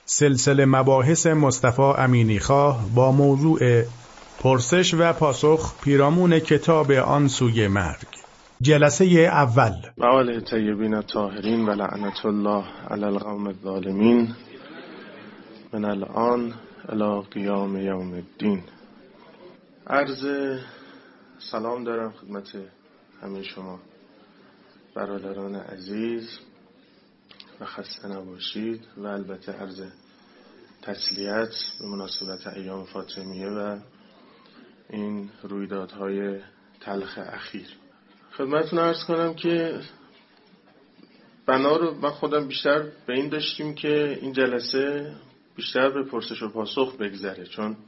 سلسله مباحث مصطفی امینیخواه با موضوع پرسش و پاسخ پیرامون کتاب آن سوی مرگ. جلسه اول. و آل طیبین الطاهرین و لعنت الله علی القوم الظالمین من الان الی قیام یوم الدین. عرض سلام دارم خدمت همه شما برادران عزیز و خسته نباشید و البته عرض تسلیت به مناسبت ایام فاطمیه و این رویدادهای تلخ اخیر. خدمتتون عرض کنم که بنا رو من خودم بیشتر به این داشتیم که این جلسه بیشتر به پرسش و پاسخ بگذره، چون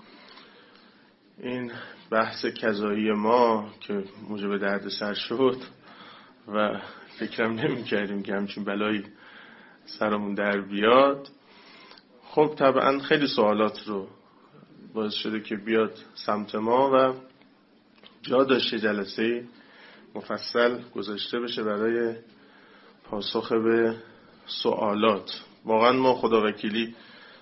این بحث کذایی ما که موجب دردسر شد و فکرم نمی کردیم که همچین بلایی سرمون در بیاد، خب طبعا خیلی سوالات رو باعث شده که بیاد سمت ما و جا داشته جلسه مفصل گذاشته بشه برای پاسخ به سوالات. واقعا ما خداوکیلی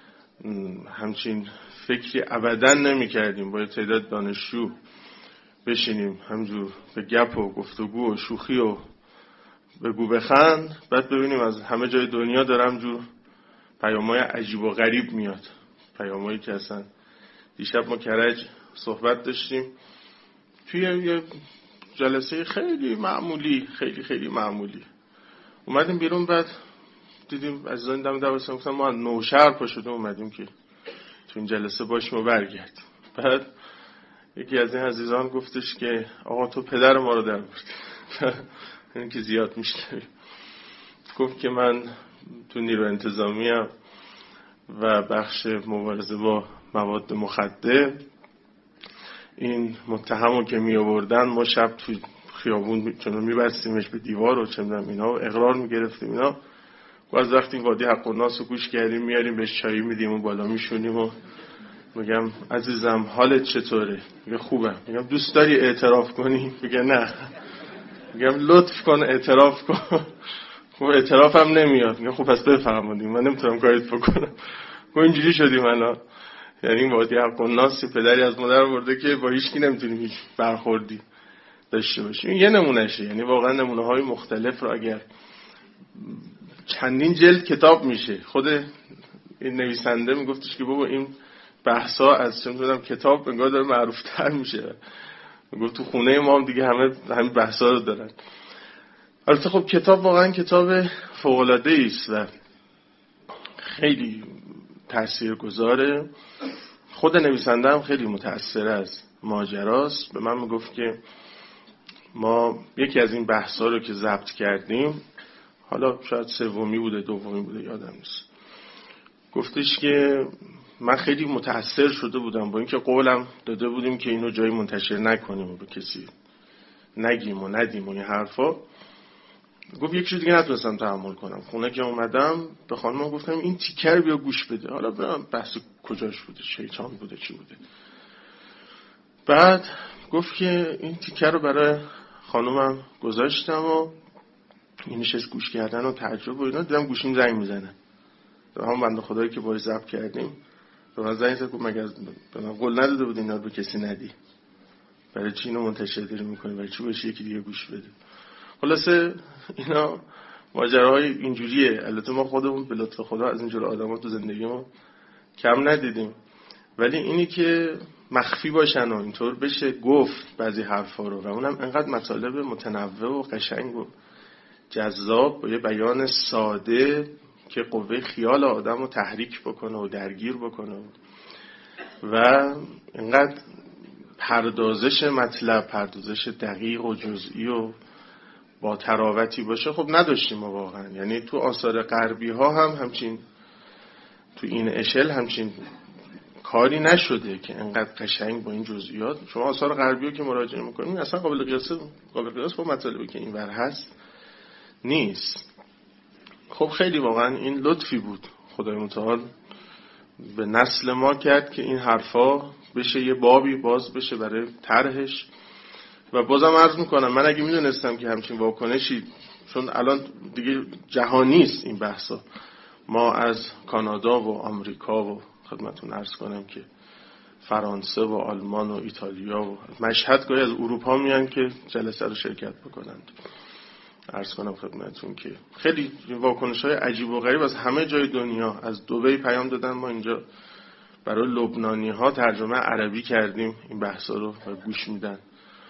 همچین فکری ابدا نمی کردیم با تعداد دانشجو بشینیم همجور به گپ و گفتگو و شوخی و بگو بخند، بعد ببینیم از همه جای دنیا داره همجور پیام‌های عجیب و غریب میاد، پیام‌هایی که اصلا دیشب ما کرج صحبت داشتیم توی یه جلسه خیلی معمولی، خیلی معمولی اومدیم بیرون، بعد دیدیم عزیزان دم دعوتشون گفتن ما نوشهر پا شدیم اومدیم که تو این جلسه باشیم و برگردیم. بعد یکی از این عزیزان گفتش که آقا تو پدر ما رو در بردی. این که زیاد میشنویم. گفت که من تو نیرو انتظامی ام و بخش مبارزه با مواد مخدر، این متهمو که می آوردن ما شب تو خیابون چون میبستیمش به دیوار و چه میدونم اینا و اقرار میگرفتیم اینا، و از وقتی وادی حق و ناس رو گوش کردیم میاریم بهش چایی میدیم و بالا میشونیم و میگم عزیزم حالت چطوره؟ میگه خوبه. میگم دوست داری اعتراف کنی؟ میگه نه. میگم لطف کن اعتراف کن. خب اعترافم نمیاد. میگم خب پس بفرمایید من نمیتونم کاریت بکنم. خب اینجوری شدیم الان. یعنی وادی حق و ناس پدری از مادر آورده که با هیچ کی نمیتونیم هیچ برخوردی داشته باشیم. یه نمونهشه، یعنی واقعا نمونه‌های مختلف رو اگر چندین جلد کتاب میشه. خود این نویسنده میگفتش که بابا این بحثا از چه می‌دونم کتاب انگار داره معروف‌تر میشه. میگفت تو خونه ما هم دیگه همین بحثا رو دارن. البته خب کتاب واقعا کتاب فوق‌العاده‌ای است و خیلی تاثیرگذاره. خود نویسنده هم خیلی متأثر از ماجراست. به من میگفت که ما یکی از این بحثا رو که ضبط کردیم، حالا شاید سومی بوده دومی بوده یادم نیست، گفتش که من خیلی متأثر شده بودم با اینکه قولم داده بودیم که اینو جایی منتشر نکنیم و به کسی نگیم و ندیم و این حرفا. گفت یک چیز دیگه نتونستم تحمل کنم. خونه که اومدم به خانمم گفتم این تیکر بیا گوش بده، حالا برام بحث کجاش بوده، شیطان بوده چی بوده. بعد گفت که این تیکر رو برای خانمم گذاشتم و این نشست گوش کردن و تعجب و اینا، دیدم گوشیم زنگ میزنه. هم بنده خدایی که باهاش ضبط کردیم به من زنگ زد، گفت مگه به من قول نداده بود اینا رو به کسی ندی؟ برای چی اینو منتشر داری میکنی؟ برای چی بهش یکی دیگه گوش بده؟ خلاصه اینا ماجراهای اینجوریه. البته ما خودمون به لطف خدا از اینجور آدما تو زندگی ما کم ندیدیم، ولی اینی که مخفی باشن و اینطور بشه گفت بعضی حرفا رو و اونم انقدر مطالب متنوع و قشنگ و جذاب با یه بیان ساده که قوه خیال آدم رو تحریک بکنه و درگیر بکنه و اینقدر پردازش مطلب، پردازش دقیق و جزئی و با تراوتی باشه. خب نداشتیم ما واقعا. یعنی تو آثار غربی ها هم همچین تو این اشل همچین کاری نشده که انقدر قشنگ با این جزئیات. شما آثار غربی رو که مراجعه میکنید اصلا قابل قیاس با مطالبی که اینور هست نیست. خب خیلی واقعا این لطفی بود خدای متعال به نسل ما کرد که این حرفا بشه یه بابی باز بشه برای طرحش. و بازم عرض میکنم من اگه میدونستم که همچین واکنشی، چون الان دیگه جهانی است این بحثا، ما از کانادا و آمریکا و خدمتتون عرض کنم که فرانسه و آلمان و ایتالیا و مشهد گاهی از اروپا میان که جلسه رو شرکت بکنند. عرض کنم خدمتتون که خیلی واکنش‌های عجیب و غریب از همه جای دنیا. از دبی پیام دادن ما اینجا برای لبنانی‌ها ترجمه عربی کردیم این بحثا رو و گوش میدن.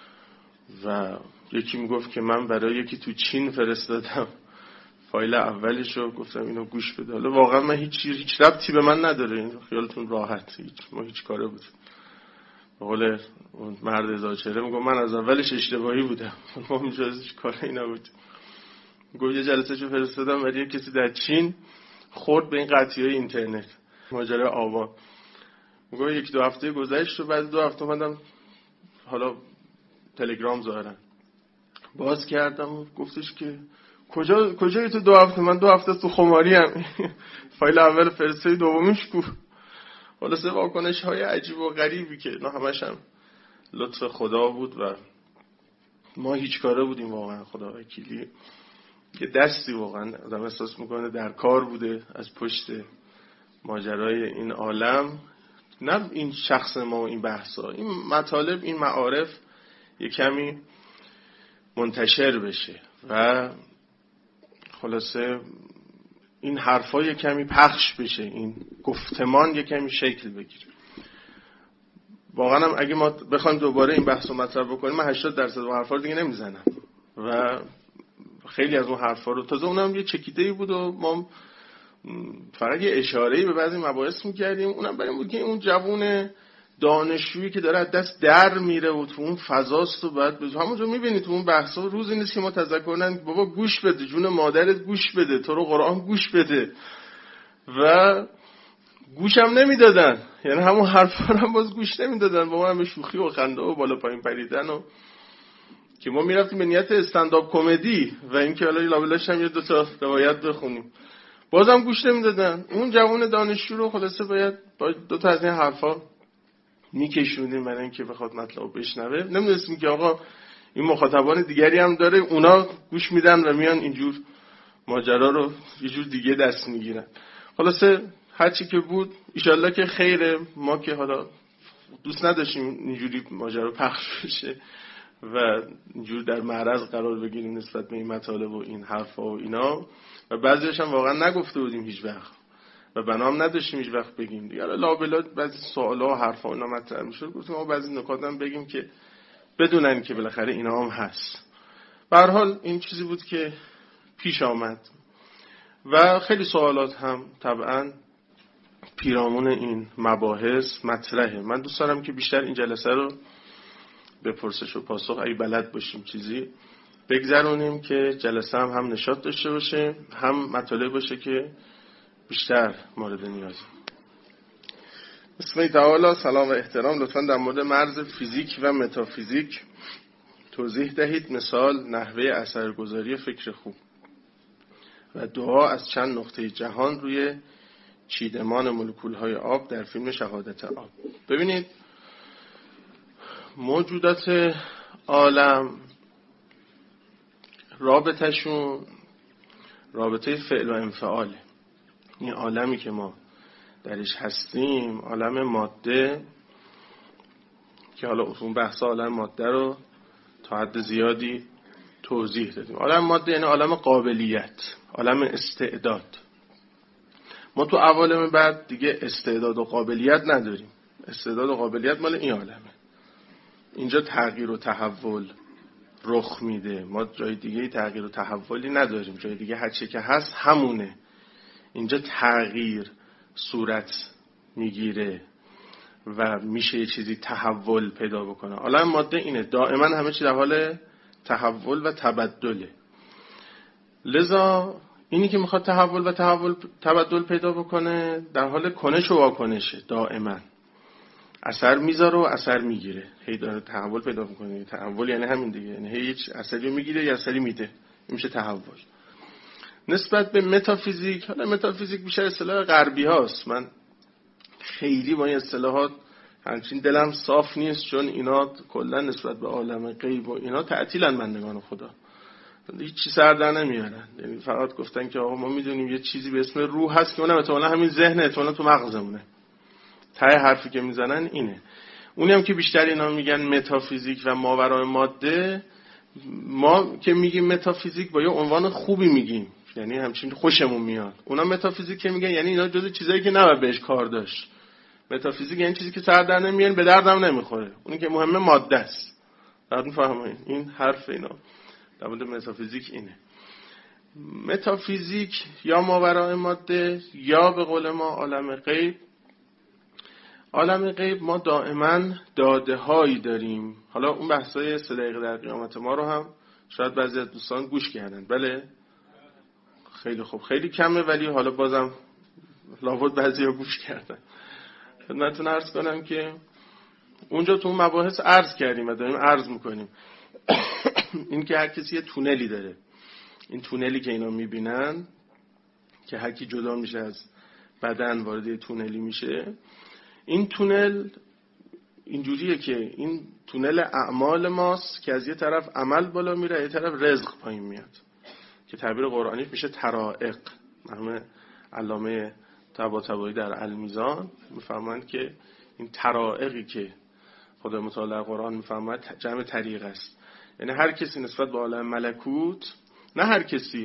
و یکی میگفت که من برای یکی تو چین فرستادم فایل اولشو، گفتم اینو گوش بده. حالا واقعا من هیچ ربطی به من نداره، این خیالتون راحت، ما هیچ کاره بود. به قول اون مرد ازاچره میگم من از اولش اشتباهی بودم، ما هیچ کاری نبود. گفت یه جلسه‌شو فرستادم برای کسی در چین خورد به این قطعی‌های اینترنت، ماجرای آبان. میگم یک دو هفته گذشت و بعد 2 هفته اومدم حالا تلگرام ظاهرا باز کردم و گفتش که کجایی تو 2 هفته؟ من 2 هفته تو خماری ام. فایل اول فرستادی دومیش کو؟ خلاصه واکنش‌های عجیب و غریبی که نه همش هم لطف خدا بود و ما هیچ کاره بودیم. واقعا خدا وکیلی که دستی واقعا آدم احساس میکنه در کار بوده از پشت ماجرای این عالم، نه این شخص ما و این بحثا، این مطالب، این معارف یک کمی منتشر بشه و خلاصه این حرفا یک کمی پخش بشه، این گفتمان یک کمی شکل بگیره. واقعا هم اگه ما بخوایم دوباره این بحثو مطرح بکنیم من 80% اون حرفا رو دیگه نمیزنم و خیلی از اون حرفا رو، تازه اونم یه چکیده‌ای بود و ما فقط یه اشاره‌ای به بعضی مباحث می‌کردیم. اونم برای این بود که اون جوون دانشجویی که داره از دست در میره و تو اون فضاست و بعد همونجا می‌بینید تو اون بحثا روزی نیست که ما تذکر ندیم بابا گوش بده، جون مادرت گوش بده، تو رو قرآن گوش بده، و گوشم نمیدادن. یعنی همون حرفا رو هم باز گوش نمیدادن، با ما هم شوخی و خنده و بالا پایین پریدن و که ما میرفتیم به نیت استندآپ کمدی و اینکه حالا لابلاش هم یه 2 تا روایت بخونیم، بازم گوش نمیدادن. اون جوان دانشجو رو خلاصه باید با 2 تا از این حرفا میکشوندیم برای اینکه بخواد مطلب بشنوه. نمیدونستیم که آقا این مخاطبان دیگری هم داره، اونا گوش میدن و میان اینجور ماجرا رو یه جور دیگه دست میگیرن. خلاصه هرچی که بود ایشالله که خیره. ما که حالا دوست نداشتیم اینجوری ماجرا پخش بشه و اینجور در معرض قرار بگیریم نسبت به این مطالب و این حرفا و اینا، و بعضیش هم واقعا نگفته بودیم هیچ وقت و بنام نداشتیم هیچ وقت بگیم دیگه. لابلا بعضی سوالا و حرفا اینا مطرح میشد، گفتیم ما بعضی نکات هم بگیم که بدونن که بالاخره اینا هم هست. به هر حال این چیزی بود که پیش آمد و خیلی سوالات هم طبعا پیرامون این مباحث مطرحه. من دوست دارم که بیشتر این جلسه رو به پرسش و پاسخ اگه بلد باشیم چیزی بگذرونیم که جلسه هم نشاط داشته باشه، هم مطالب باشه که بیشتر مورد نیازه. بسم الله تعالی. سلام و احترام. لطفاً در مورد مرز فیزیک و متافیزیک توضیح دهید، مثال نحوه اثرگذاری فکر خوب و دعا از چند نقطه جهان روی چیدمان مولکول‌های آب در فیلم شهادت آب. ببینید موجودات عالم رابطه‌شون رابطه فعل و انفعاله. این عالمی که ما درش هستیم عالم ماده که حالا اون بحث عالم ماده رو تا حد زیادی توضیح دادیم. عالم ماده یعنی عالم قابلیت، عالم استعداد. ما تو عوالم بعد دیگه استعداد و قابلیت نداریم. استعداد و قابلیت مال این عالمه. اینجا تغییر و تحول رخ میده. ما جای دیگه تغییر و تحولی نداریم. جای دیگه هر چی که هست همونه. اینجا تغییر صورت میگیره و میشه یه چیزی تحول پیدا بکنه. عالم ماده اینه، دائما همه چی در حال تحول و تبدله. لذا اینی که میخواد تحول و تبدل پیدا بکنه در حال کنش و واکنشه، دائما اثر میذاره و اثر میگیره، هی داره تحول پیدا میکنه. تحول یعنی همین دیگه، یعنی هی هیچ اثری میگیره یا اثری میده، این میشه تحول. نسبت به متافیزیک، حالا متافیزیک بیشتر اصطلاح غربی هاست، من خیلی با این اصطلاحات همچین دلم صاف نیست، چون اینا کلا نسبت به عالم غیب و اینا تعطیلن بندگان خدا هیچ سر در نمیارن. یعنی فقط گفتن که آقا ما میدونیم یه چیزی به اسم روح هست که اونم احتمالاً همین ذهن، احتمالاً تو مغزمونه. ته حرفی که میزنن اینه. اونی هم که بیشتر اینا میگن متافیزیک و ماورای ماده، ما که میگیم متافیزیک با یه عنوان خوبی میگیم، یعنی همچین خوشمون میاد. اونا متافیزیک که میگن یعنی اینا جزء چیزایی که نباید بهش کار داشت. متافیزیک یعنی چیزی که سر در نمیارن، به دردم نمیخوره. اونی که مهمه ماده است. بعد میفهمین این حرف اینا در مورد متافیزیک اینه. متافیزیک یا ماورای ماده یا به قول ما عالم غیب. عالم غیب ما دائما داده هایی داریم. حالا اون بحثای 3 دقیقه در قیامت ما رو هم شاید بعضی از دوستان گوش کردن. بله خیلی خوب، خیلی کمه ولی حالا بازم لابد بعضیا گوش کردن. خدمتتون عرض کنم که اونجا تو اون مباحث عرض کردیم و داریم عرض میکنیم این که هر کسی یه تونلی داره. این تونلی که اینا میبینن که هر کی جدا میشه از بدن وارد یه تونلی میشه، این تونل اینجوریه که این تونل اعمال ماست که از یه طرف عمل بالا میره، یه طرف رزق پایین میاد که تعبیر قرآنیش میشه طرائق. مرحوم علامه طباطبایی در المیزان میفرمایند که این طرائقی که خدا متعال در قرآن میفرماید جمع طریق است. یعنی هر کسی نسبت به عالم ملکوت، نه هر کسی،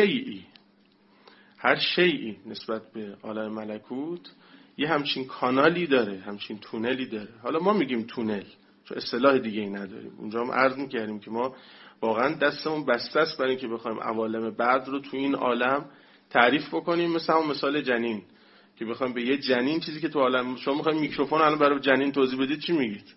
هر شیئی نسبت به عالم ملکوت یه همچین کانالی داره، همچین تونلی داره. حالا ما میگیم تونل چون اصطلاح دیگه ای نداریم. اونجا هم عرض میکردیم که ما واقعا دستمون بسته است برای اینکه بخوایم عوالم بعد رو تو این عالم تعریف بکنیم. مثلا مثال جنین که بخوایم به یه جنین چیزی که تو عالم، شما میخوایم میکروفون الان برای جنین توضیح بدید چی میگید؟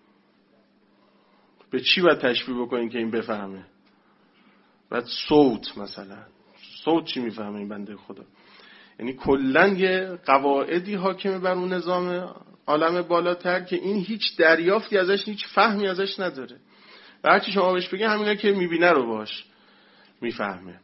به چی باید تشبیه بکنین که این بفهمه؟ بعد صوت، مثلا صوت چی میفهمه این بنده خدا؟ یعنی کلن یه قواعدی حاکمه بر اون نظام عالم بالاتر که این هیچ دریافتی ازش، هیچ فهمی ازش نداره و هرچی شما بهش بگه همینا که میبینه رو باش میفهمه.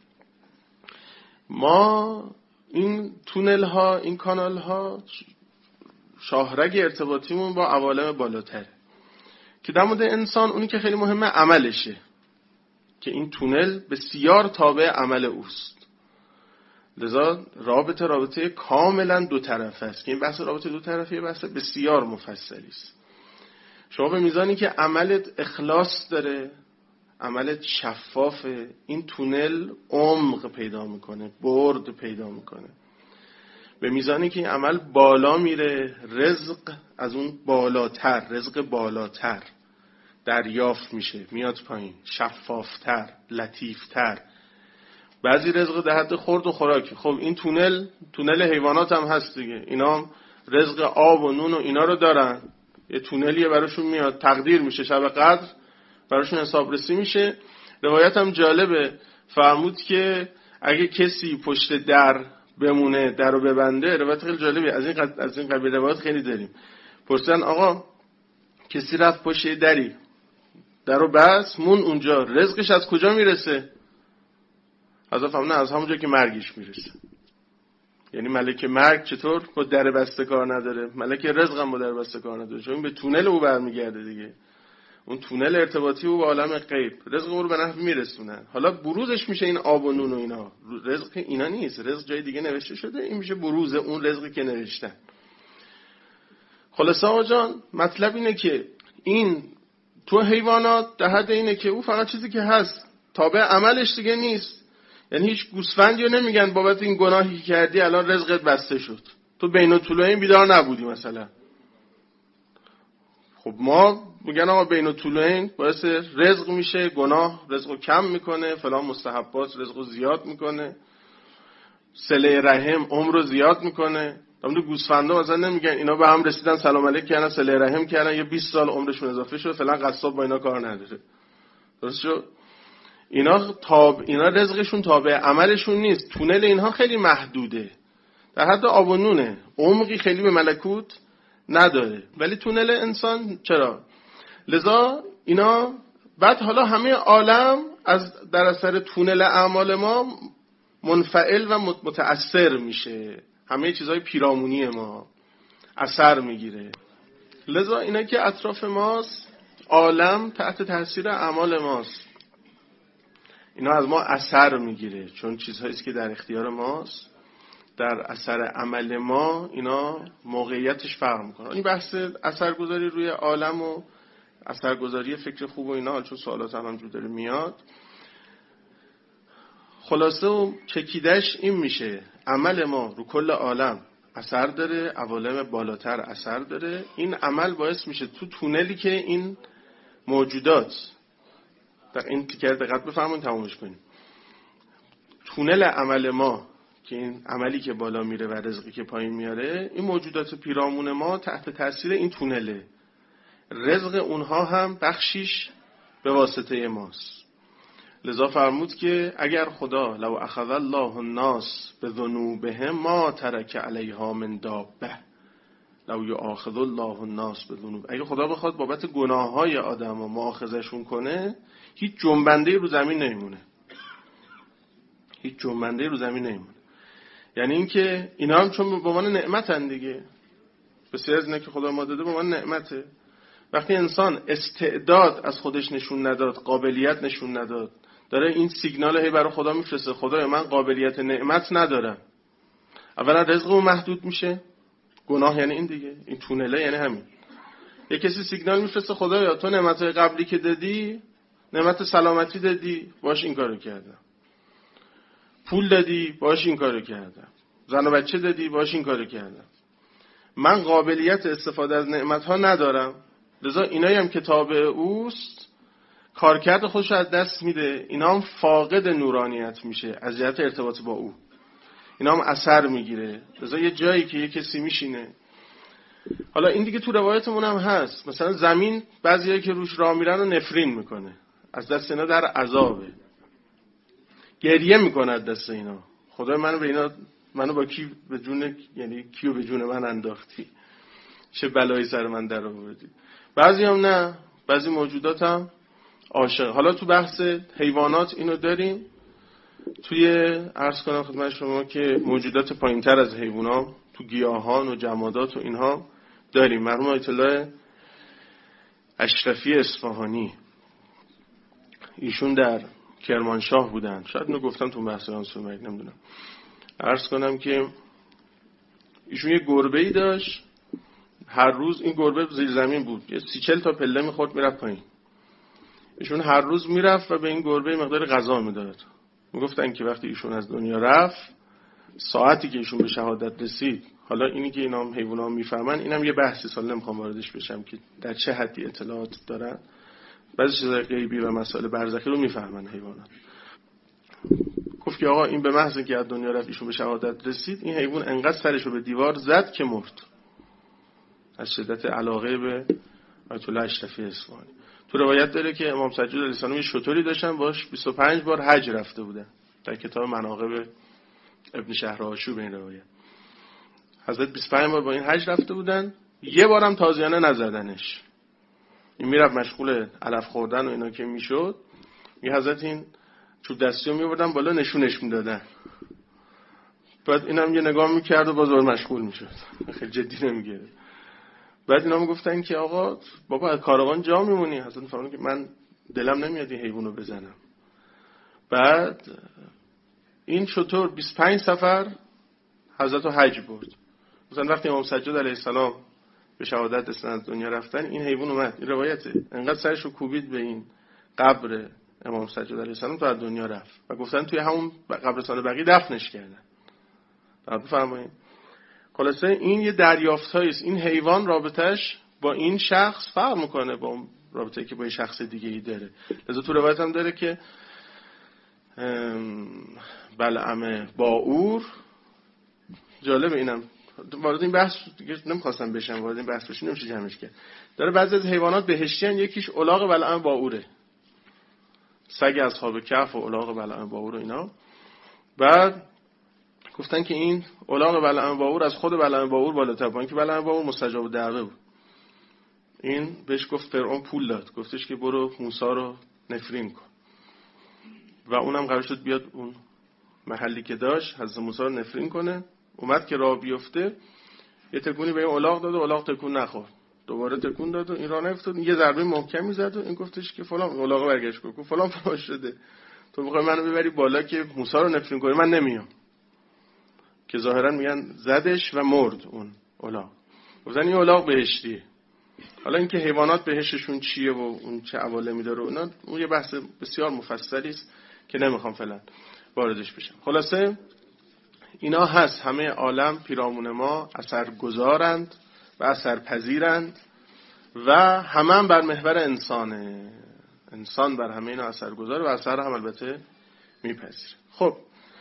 ما این تونل ها، این کانال ها شاهرگ ارتباطیمون با عوالم بالاتره که در مورد انسان اونی که خیلی مهمه عملشه که این تونل بسیار تابع عمل اوست. لذا رابطه کاملا دو طرفه است که این بحث رابطه دو طرفه بحث بسیار مفصلی است. شما به میزانی که عملت اخلاص داره، عملت شفافه، این تونل عمق پیدا میکنه، برد پیدا میکنه. به میزانی که این عمل بالا میره، رزق از اون بالاتر، رزق بالاتر دریافت میشه، میاد پایین، شفافتر، لطیفتر. بعضی رزق در حد خورد و خوراک. خب این تونل حیوانات هم هست دیگه. اینا هم رزق آب و نون و اینا رو دارن. یه تونلیه براشون میاد، تقدیر میشه، شب قدر براشون حسابرسی میشه. روایت هم جالبه، فرمود که اگه کسی پشت در بمونه، در رو ببنده. روایت خیلی جالبه، از این قبیل روایت خیلی داریم. پرسیدن آقا کسی رفت پشت دری، در رو بس، مون اونجا، رزقش از کجا میرسه؟ حضرت فرمودن از همونجا که مرگش میرسه. یعنی ملک مرگ چطور با در بسته کار نداره، ملک رزق هم با در بسته کار نداره، چون به تونل او برمیگرده دیگه. اون تونل ارتباطی او با عالم غیب، رزق او رو به نحو میرسونه. حالا بروزش میشه این آب و نون و اینا. رزق اینا نیست، رزق جای دیگه نوشته شده، این میشه بروز اون رزقی که نوشتن. خلاصه آقا جان مطلب اینه که این تو حیوانات در حد اینه که او فقط چیزی که هست تابع عملش دیگه نیست. یعنی هیچ گوسفندی رو نمیگن بابت این گناهی که کردی الان رزقت بسته شد، تو بین الطلوعین بیدار نبودی مثلا. خب ما میگن آقا بین الطلوعین باعث رزق میشه، گناه رزقو کم میکنه، فلان مستحبات رزقو زیاد میکنه، صله رحم عمر رو زیاد میکنه. همون گوسفندا مثلا نمیگن اینا به هم رسیدن سلام علیک کردن، صله رحم کردن، یه 20 سال عمرشون اضافه شد، فلان قصاب با اینا کار نداره. درست شد؟ اینا رزقشون تابع عملشون نیست. تونل اینها خیلی محدوده، در حد آب و نونه، عمقی خیلی به ملکوت نداره. ولی تونل انسان چرا؟ لذا اینا بعد حالا همه عالم از در اثر تونل اعمال ما منفعل و متأثر میشه، همه چیزهای پیرامونی ما اثر میگیره. لذا اینا که اطراف ماست، عالم تحت تاثیر اعمال ماست. اینا از ما اثر میگیره، چون چیزهایی است که در اختیار ماست، در اثر عمل ما اینا موقعیتش فرق میکنه. این بحث اثرگذاری روی عالم و اثرگذاری فکر خوب و اینا، چون سوالات هم همجور داره میاد، خلاصه و چکیدش این میشه عمل ما رو کل عالم اثر داره، عوالم بالاتر اثر داره. این عمل باعث میشه تو تونلی که این موجودات، در این تیکر دقت بفرمایید تمامش کنیم، تونل عمل ما که این عملی که بالا میره و رزقی که پایین میاره، این موجودات پیرامون ما تحت تاثیر این تونله، رزق اونها هم بخشیش به واسطه ماست. لذا فرمود که اگر خدا لو اخذ الله الناس بذنوبهم ما ترک علیها من دابه لو یؤاخذ الله الناس بذنوب، اگه خدا بخواد بابت گناههای آدمو مؤاخذهشون کنه، هیچ جنبنده رو زمین نمیمونه، هیچ جنبنده رو زمین نمیمونه. یعنی این که اینا هم چون به عنوان نعمتن دیگه، بسیار از اینا که خدا ما داده به عنوان نعمته. وقتی انسان استعداد از خودش نشون نداد، قابلیت نشون نداد، داره این سیگنال هی برای خدا میفرسته، خدایا من قابلیت نعمت ندارم، اولا رزقمون محدود میشه. گناه یعنی این دیگه، این تونله یعنی همین. یه کسی سیگنال میفرسته خدایا تو نعمتهای قبلی که دادی، نعمت سلامتی دادی، باش این کارو کردم، پول دادی، باش این کارو کردم، زن و بچه دادی، باش این کارو کردم، من قابلیت استفاده از نعمتها ندارم. لذا اینایی هم که تابع اوست کارکرد خودش از دست میده، اینا هم فاقد نورانیت میشه از جهت ارتباط با او، اینا هم اثر میگیره. لذا یه جایی که یه کسی میشینه، حالا این دیگه تو روایتمون هم هست، مثلا زمین بعضیایی که روش راه میرن رو نفرین میکنه، از دست اینا در عذابه، گریه میکنه از دست اینا، خدای منو با کی به جون، یعنی کیو به جون من انداختی، چه بلایی سر من در آوردی. بعضی هم نه، بعضی موجودات هم عاشق. حالا تو بحث حیوانات اینو داریم، توی عرض کنم خدمت شما که موجودات پایینتر از حیوانات تو گیاهان و جمادات و اینها داریم. مرحوم آیت الله اشرفی اصفهانی، ایشون در کرمانشاه بودن، شاید اینو گفتم تو بحث آنسومک، نمیدونم. عرض کنم که ایشون یه گربه‌ای داشت، هر روز این گربه زیر زمین بود، یه 30-40 تا پله میخورد میرفت پایین. ایشون هر روز میرفت و به این گربه مقدار غذا میداد. میگفتن که وقتی ایشون از دنیا رفت، ساعتی که ایشون به شهادت رسید، حالا اینی که اینا هم حیونا میفهمن، اینم یه بحثی، سال نمیخوام واردش بشم که در چه حدی اطلاعات دارن، بعضی چیزای غیبی و مسائل برزخی رو میفهمن حیوانات. گفت که آقا این به محض اینکه از دنیا رفت، ایشون به شهادت رسید، این حیوان انقدر سرشو به دیوار زد که مرد، از شدت علاقه به آیت الله اشرفی اصفهانی. تو روایت داره که امام سجاد علیه السلام یه شتری داشتن، باش 25 بار حج رفته بودن، در کتاب مناقب ابن شهرآشوب این روایت. حضرت 25 بار با این حج رفته بودن، یه بارم تازیانه نزدنش. این میرفت مشغول علف خوردن و اینا که میشد، می حضرت این چوب دستی رو میبردن بالا نشونش میدادن، بعد اینم یه نگاه میکرد و باز مشغول میشد، خیلی جدی نمیگیره. بعد اینا میگفتن که آقا بابا از کاروان جا میمونی. حضرت فرمودن که من دلم نمیاد این حیوانو بزنم. بعد این شتر 25 سفر حضرت رو حج برد. مثلا وقتی امام سجاد علیه السلام به شهادت رسیدن از دنیا رفتن، این حیوان اومد، این روایته، انقدر سرش رو کوبید به این قبر امام سجاد علیه السلام تا از دنیا رفت و گفتن توی همون قبرستان بقیع دفنش کردن. بفرمایید. خلاصه این یه دریافتایی است. این حیوان رابطش با این شخص فرق میکنه با اون رابطه‌ای که با یه شخص دیگه ای داره. لذا تو روایت هم داره که بلعم باعور، جالب، اینم وارد این بحث دیگه نمیخواستم بشم، وارد این بحث بشین نمیشه جمعش کرد. داره بعضی از حیوانات بهشتی ان، یکیش الاغ بلعم باعوره، سگ اصحاب کهف و الاغ بلعم باعور و اینا. بعد گفتن که این الاغ بلعم باعور از خود بلعم باعور بالاتر، با اینکه بلعم باعور مستجاب الدعوه بود. این بهش گفت فرعون پول داد، گفتش که برو موسی رو نفرین کن و اونم قرار شد بیاد اون محلی که داشت حضرت موسی رو نفرین کنه. اومد که راه بیفته، یه تکونی به این الاغ داد و الاغ تکون نخورد، دوباره تکون داد و این راه نیفتاد، یه ضربه محکمی زد و این گفتش که فلان، الاغ برگشت گفت فلان شده، تو میخوای منو ببری بالا که موسی رو نفرین کنی، من نمیام. که ظاهرا میگن زدش و مرد اون الاغ. گفتن این الاغ بهشتیه. حالا اینکه حیوانات بهشتشون چیه و اون چه عوالمی داره اونا، اون یه بحث بسیار مفصلی است که نمیخوام فعلا واردش بشم. خلاصه اینا هست، همه عالم پیرامون ما اثرگذارند و اثرپذیرند و همه بر محور انسانه. انسان بر همه اینا اثرگذاره و اثر هم البته میپذیره. خب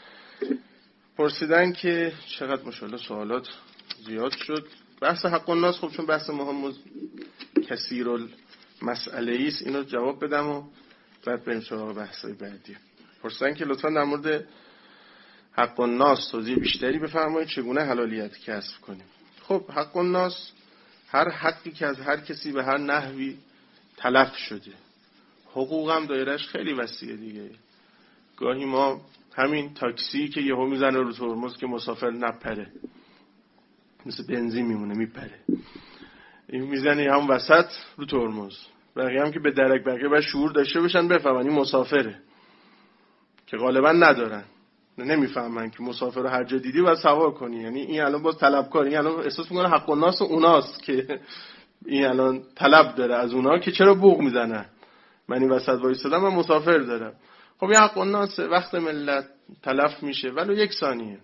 پرسیدن که چقدر ماشاءالله سوالات زیاد شد. بحث حق الناس، خب چون بحث مهم و کثیر المسئله است، اینو جواب بدم و بعد بریم سراغ بحث‌های بعدی. پرسیدن که لطفاً در مورد حق الناس توضیح بیشتری بفرمایید، چگونه حلالیت کسب کنیم. خب حق الناس هر حقی که از هر کسی به هر نحوی تلف شده. حقوق هم دایرهش خیلی وسیعه دیگه. گاهی ما همین تاکسی که یهو میزنه رو ترمز که مسافر نپره، مثل بنزین میمونه میپره، این میزنه هم وسط رو ترمز. بقیه هم که به درک بقیه باید شعور داشته باشن بفهمن این مسافره، که غالبا ندارن، نمیفهمن که مسافر رو هر جا دیدی باید سوار کنی. یعنی این الان باز طلبکار، این الان احساس میکنه حق الناس اوناست که این الان طلب داره از اونا که چرا بوق میزنن، من این وسط وایسادم من مسافر دارم. خب یه حق الناس وقت ملت تلف میشه ولو 1 ثانیه،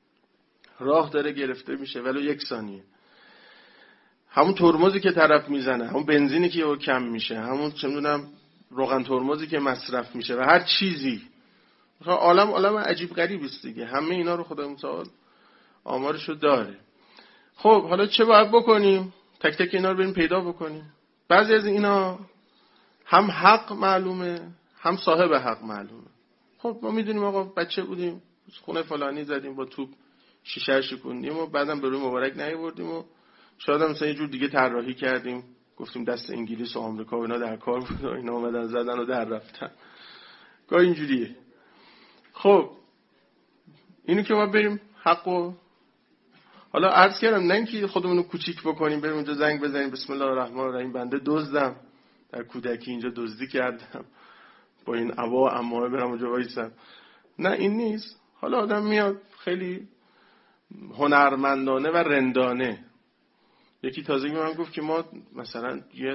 راه داره گرفته میشه ولو 1 ثانیه، همون ترمزی که طرف میزنه، همون بنزینی که یهو کم میشه، همون چه میدونم روغن ترمزی که مصرف میشه و هر چیزی. عالم عجیب غریب است دیگه، همه اینا رو خدای متعال آمارشو داره. خب حالا چه باید بکنیم؟ تک تک اینا رو بریم پیدا بکنیم. بعضی از اینا هم حق معلومه هم صاحب حق معلومه. خب ما میدونیم آقا بچه بودیم خونه فلانی زدیم با توپ شیشه شکوندیم و بعدم به روی مبارک نیاوردیم و شاید هم مثلا یه جور دیگه طراحی کردیم، گفتیم دست انگلیس و آمریکا و اینا در کار بود و اینا اومدن زدن و در رفتن. گاه اینجوریه. خب اینو که ما بریم حقو حالا عرض کردم، نه اینکه خودمون رو کوچیک بکنیم بریم اونجا زنگ بزنیم بسم الله الرحمن الرحیم بنده دزدم، در کودکی اینجا دزدی کردم با این عبا عمامه برم اونجا وایسم. نه این نیست. حالا آدم میاد خیلی هنرمندانه و رندانه. یکی تازگی من گفت که ما مثلا یه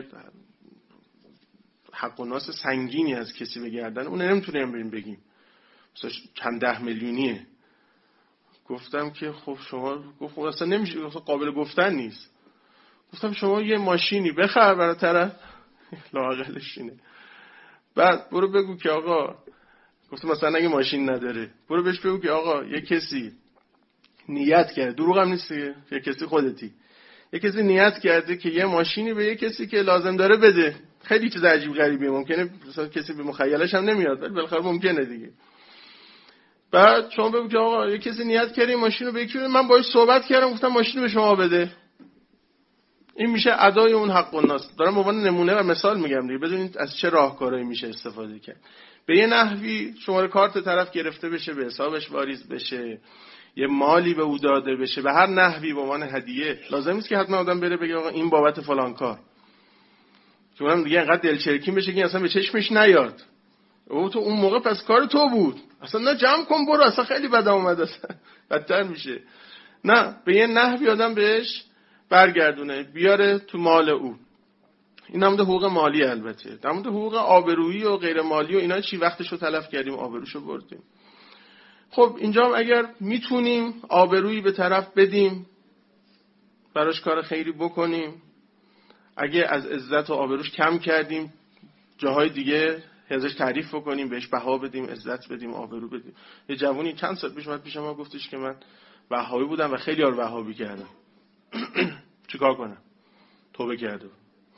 حق الناس سنگینی از کسی بگردن اون نمیتونیم بریم بگیم مثلا چند 10 میلیونیه. گفتم که خب شما، گفت اصلا نمیشه، قابل گفتن نیست. گفتم شما یه ماشینی بخر برای طرف لااقلش اینه، بعد برو بگو که آقا، گفتم مثلا اگه ماشین نداره برو بهش بگو که آقا یه کسی نیت کرده، دروغ هم نیست، یه کسی خودتی، یه کسی نیت کرده که یه ماشینی به یه کسی که لازم داره بده. خیلی چیز عجیب غریبیه، ممکنه مثلا کسی به مخیلش هم نمیاد ولی بالاخره ممکنه دیگه. بعد شما بگو که آقا یه کسی نیت کرده ماشین رو به یکی بده، من باهاش صحبت کردم گفتم ماشین به شما بده. این میشه ادای اون حق الناس. دارم به عنوان نمونه و مثال میگم دیگه، بدونید از چه راهکارهایی میشه استفاده کرد. به یه نحوی شماره کارت طرف گرفته بشه، به حسابش واریز بشه، یه مالی به او داده بشه، به هر نحوی به عنوان هدیه. لازم نیست که حتما آدم بره بگه آقا این بابت فلان کار، چون هم دیگه انقدر دلچرکین بشه که اصلا به چشمش نیاد. او تو اون موقع پس کار تو بود، اصلا نه جمع کن برو، اصلا خیلی بد اومد، اصلا بدتر میشه. نه، به یه نحوی آدم بهش برگردونه، بیاره تو مال او. این هم حقوق مالی. البته در مورد حقوق آبرویی و غیر مالی و اینا چی وقتشو تلف کردیم، آبروشو بردیم. خب اینجا هم اگر میتونیم آبرویی به طرف بدیم، براش کار خیری بکنیم، اگه از عزت و آبروش کم کردیم جاهای دیگه ازش تعریف بکنیم، بهش بها بدیم، عزت بدیم، آبرو بدیم. یه جوونی چند سال پیش اومد پیش ما گفتش که من وهابی بودم و خیلی یار وهابی کردم. چیکار کنم؟ توبه کردم.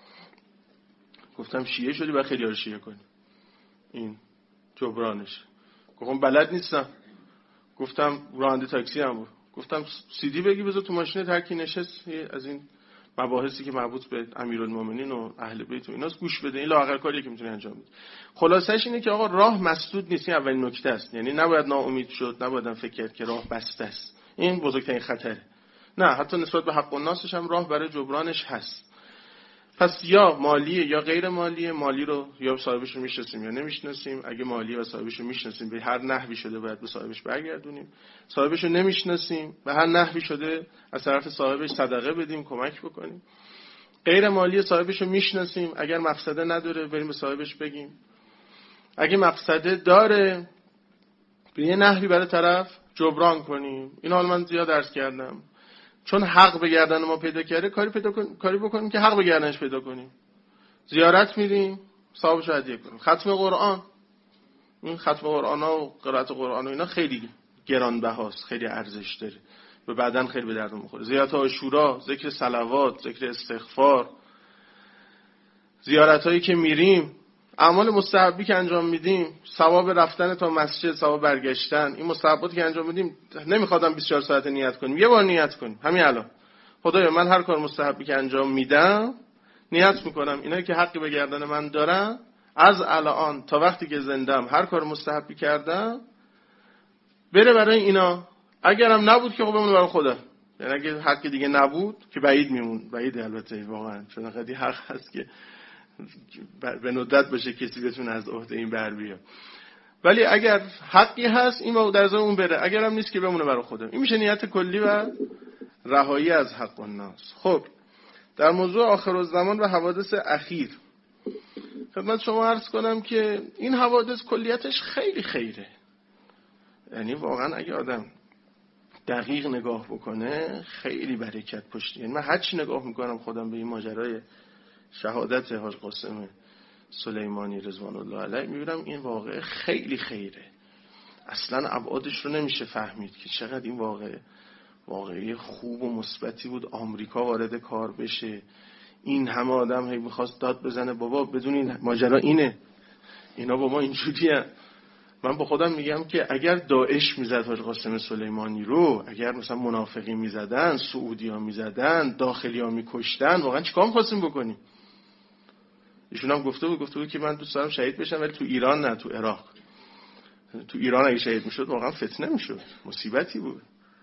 گفتم شیعه شدی و خیلی یار شیعه کنی، این جبرانش. گفتم بلد نیستم. گفتم راننده تاکسی هم بود. گفتم سی دی بگی بذار تو ماشین ترکی نشست، از این مباحثی که مربوط به امیرالمومنین و اهل بیت و ایناست گوش بده. این لااقل کاریه که میتونی انجام بدی. خلاصش اینه که آقا راه مسدود نیست. این اولین نکته است. یعنی نباید ناامید شد، نباید فکر کرد که راه بسته است. این بزرگترین خطره. نه، حتی نسبت به حق الناسش هم راه برای جبرانش هست. پس یا مالیه یا غیر مالیه. مالی رو یا صاحبش رو میشناسیم یا نمیشناسیم. اگه مالیه و صاحبش رو میشناسیم به هر نحوی شده باید به صاحبش برگردونیم. صاحبش رو نمیشناسیم به هر نحوی شده از طرف صاحبش صدقه بدیم، کمک بکنیم. غیر مالی صاحبش رو میشناسیم، اگر مقصده نداره بریم به صاحبش بگیم. اگه مقصده داره به یه نحوی برای طرف جبران کنیم. این حال من زیاد عرض کردم، چون حق به گردن ما پیدا کرده کاری بکنیم که حق به گردنش پیدا کنیم. زیارت میریم، ثوابش رو هدیه کنیم. ختم قرآن، این ختم قرآن ها و قرائت قرآن و اینا خیلی گرانبهاست، خیلی ارزش داره، به بدن خیلی به درد میخوره. زیارت عاشورا، ذکر صلوات، ذکر استغفار، زیارت هایی که میریم، اعمال مستحبی که انجام میدیم، ثواب رفتن تا مسجد، ثواب برگشتن، این مستحباتی که انجام میدیم نمیخوادم 24 ساعت نیت کنیم، یه بار نیت کنیم همین الان. خدایا من هر کار مستحبی که انجام میدم نیت میکنم اینایی که حقی به گردن من دارن از الان تا وقتی که زندم هر کار مستحبی کردم بره برای اینا. اگرم نبود که خب بمونه برای خدا. یعنی اگه حق دیگه نبود که بعید میمون، بعید البته واقعا، چون خیلی حق هست که به ندرت باشه کسی بتونه از عهده این بر بیاد. ولی اگر حقی هست این در ازای اون بره، اگرم نیست که بمونه برای خدا. این میشه نیت کلی و رهایی از حق الناس. خب در موضوع آخرالزمان و حوادث اخیر خدمت شما عرض کنم که این حوادث کلیتش خیلی خیره. یعنی واقعا اگه آدم دقیق نگاه بکنه خیلی برکت پشتی. یعنی من هر چی نگاه میکنم خودم به این ماجرای شهادت حاج قاسم سلیمانی رضوان الله علیه میبینم این واقعه خیلی خیره. اصلا ابعادش رو نمیشه فهمید که چقدر این واقعه خوب و مثبتی بود. آمریکا وارد کار بشه، این همه آدم هی میخواست داد بزنه بابا بدونین ماجرا اینه، اینا با ما اینجوریه. من با خودم میگم که اگر داعش میزد حاج قاسم سلیمانی رو، اگر مثلا منافقی میزدن، سعودی ها میزدن، داخلی ها میکشتن، واقعا چیکار می‌خواستیم بکنیم؟ ایشون هم گفته بود که من دوست دارم شهید بشم ولی تو ایران نه، تو عراق. تو ایران اگه شهید میشد واقعا فتنه میشد، مصیبتی بود.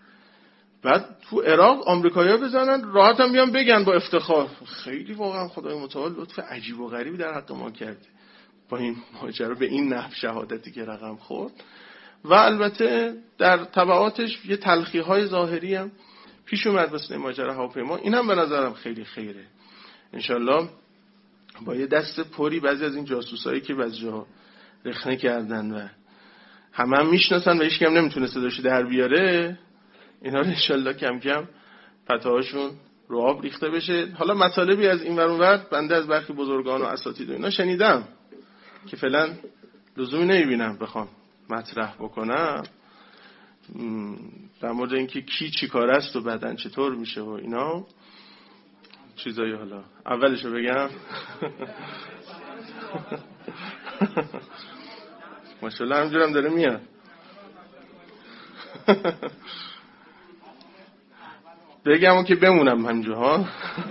بعد تو عراق آمریکایی‌ها بزنن راحت هم بیان بگن با افتخار. خیلی واقعا خدای متعال لطف عجیب و غریبی در حق ما کرد با این ماجرا، به این نحو شهادتی که رقم خورد. و البته در تبعاتش یه تلخی‌های ظاهری هم پیش اومد مثل ماجرا هواپیما. این هم به نظرم خیلی خیره. انشالله با یه دست پری بعضی از این جاسوسایی که بعضی جا رخنه کردن و همه هم میشناسن و هیچ کم نمیتونه صداشو در بیاره، اینا رو انشالله کم کم پتاهاشون رو آب ریخته بشه. حالا مطالبی از این ور اون ور بنده از برخی بزرگان و اساتید و اینا شنیدم که فعلا لزومی نمیبینم بخوام مطرح بکنم، در مورد اینکه کی چی کار است و بعدن چطور میشه و اینا چیزایی. حالا اولشو بگم ماشاءالله همجورم داره میاد. بگم که بمونم همجور ها.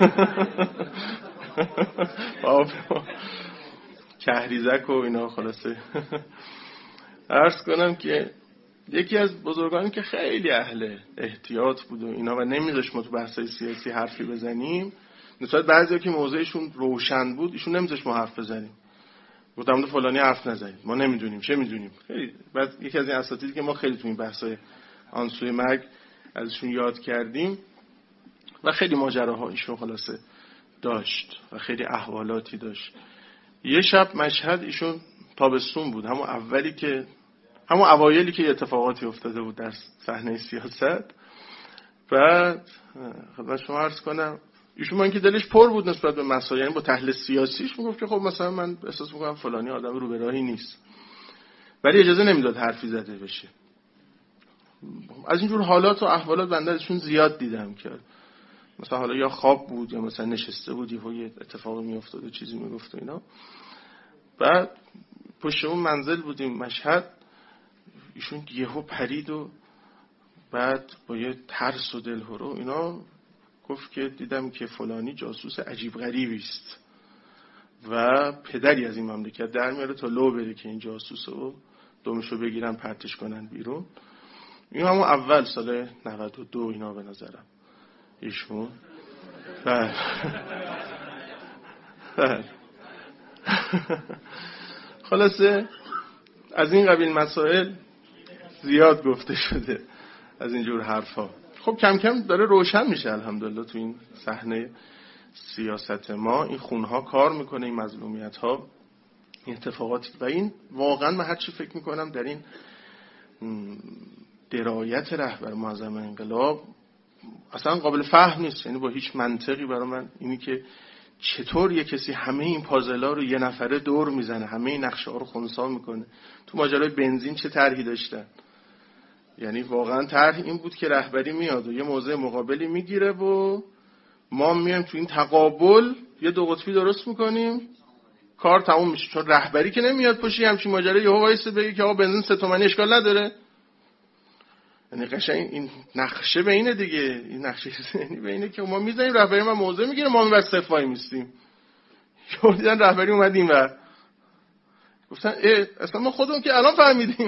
کهریزک و اینا. خلاصه عرض کنم که یکی از بزرگانی که خیلی اهل احتیاط بود و اینا و نمیذاش ما تو بحثای سیاسی حرفی بزنیم، نسبت بعضیا که موضعشون روشن بود ایشون نمیذاش ما حرف بزنیم. گفتم فلانی حرف نزنید، ما نمیدونیم چه میدونیم. خیلی بعد یکی از این اساتیدی که ما خیلی تو این بحثای آنسوی مرگ ازشون یاد کردیم و خیلی ماجراها ایشون خلاصه داشت و خیلی احوالاتی داشت. یه شب مشهد ایشون تابستون بود، همون اوایلی که اتفاقاتی افتاده بود در صحنه سیاست. بعد خدمت شما عرض کنم ایشون من که دلش پر بود نسبت به مسائل، یعنی با تحلیل سیاسیش میگفت که خب مثلا من احساس میکنم فلانی آدم رو به راهی نیست، ولی اجازه نمیداد حرفی زده بشه. از اینجور حالات و احوالات بنده ازشون زیاد دیدم که مثلا حالا یا خواب بود یا مثلا نشسته بود یه اتفاقی میافتاد و چیزی میگفت و اینا. بعد پشت اون منزل بودیم مشهد، ایشون یهو پرید و بعد با یه ترس و دلهره اینا گفت که دیدم که فلانی جاسوس عجیب غریبی است و پدری از این مملکت در میاره تا لو بره که این جاسوسو دومشو بگیرن پرتش کنن بیرون. این همون اول سال 92 اینا به نظرم ایشون خلاصه از این قبیل مسائل زیاد گفته شده، از اینجور حرفا. خب کم کم داره روشن میشه الحمدلله تو این صحنه سیاست ما، این خونها کار میکنه، این مظلومیت ها، این اتفاقاتی. و این واقعا من هرچی فکر میکنم در این درایت رهبر معظم انقلاب اصلا قابل فهم نیست، یعنی با هیچ منطقی برای من اینی که چطور یه کسی همه این پازلا رو یه نفره دور میزنه، همه این نقشه ها رو خنثی میکنه. تو ماجرای بنزین چه طرحی داشتن؟ یعنی واقعا طرح این بود که رهبری میاد و یه موضع مقابلی میگیره و ما میایم تو این تقابل یه دو قطبی درست میکنیم، کار تموم میشه. چون رهبری که نمیاد پشی همچین ماجرا یهو وایسه بگه که آقا بنزین 3 تومانی اشکال نداره. یعنی قشنگ این نقشه بینه دیگه، این نقشه ذهنی بینه که ما میزنیم رهبری ما موضع میگیره، ما میبر صفای میستیم. یهو دیدن رهبری اومد اینور، گفتن اصلا ما خودمون که الان فهمیدیم.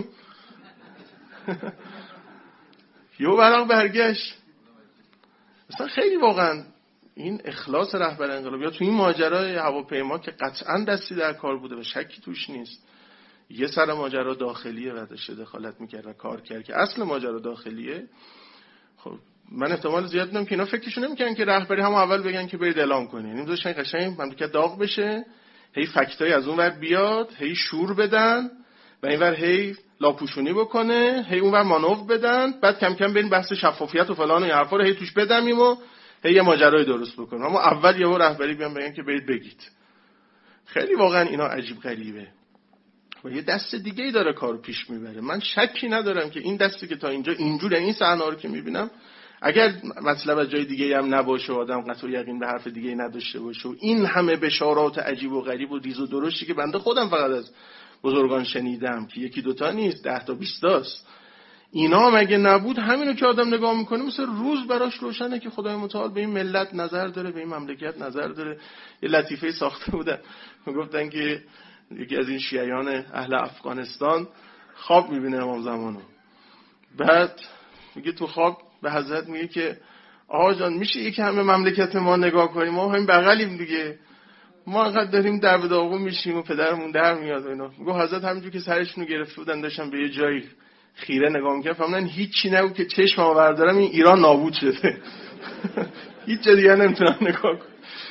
یهو برگشت. اصلا خیلی واقعا این اخلاص رهبر انقلاب یا تو این ماجرای هواپیما که قطعا دستی در کار بوده و شکی توش نیست، یه سر ماجرا داخلیه و داشته دخالت میکرد و کار کرد که اصل ماجرا داخلیه. خب من احتمال زیاد میدم که اینا فکرشون نمیکنن که رهبری هم اول بگن که برید اعلام کنین، یعنی میذاشتن قشنگ مملکت داغ بشه، هی فکتای از اون ور بیاد، هی شور بدن و اینور هی لاپوشونی بکنه، هی اونور مانور بدن، بعد کم کم بریم بحث شفافیت و فلان و این حرفا رو هی توش بدمیم و هی یه ماجرای درست بکنیم. اما اول یهو رهبری بیان بگن که برید بگید. خیلی واقعا اینا عجیب غریبه و یه دست دیگه‌ای داره کارو پیش میبره. من شکی ندارم که این دستی که تا اینجا اینجوره، این صحنه‌ها رو که میبینم، اگر مطلب از جای دیگه‌ای هم نباشه و آدم قطع یقین به حرف دیگه‌ای نداشته باشه و این همه بشارات عجیب و غریب و ریز و درشتی که بنده خودم فقط از بزرگان شنیدم که یکی دوتا نیست، 10 تا 20 تاست، اینا مگه نبود همینو که آدم نگاه میکنه مثل روز براش روشنه که خدای متعال به این ملت نظر داره، به این مملکت نظر داره. یه لطیفه ساخته بودن، میگفتن که یکی از این شیعیان اهل افغانستان خواب میبینه امام زمانو، بعد میگه تو خواب به حضرت میگه که آقا جان میشه یکی همه مملکت ما نگاه کنیم، ما همین بغلیم دیگه، ما انقدر داریم در به داغون میشیم و پدرمون در میاد و اینا. میگه حضرت همینجور که سرشونو گرفته بودن داشتن به یه جایی خیره نگاه میکنن، فهمیدن هیچی نبود که چشممو بردارم این ایران نابود شده. هیچ جا دیگه نمیتونم نگاه کنم.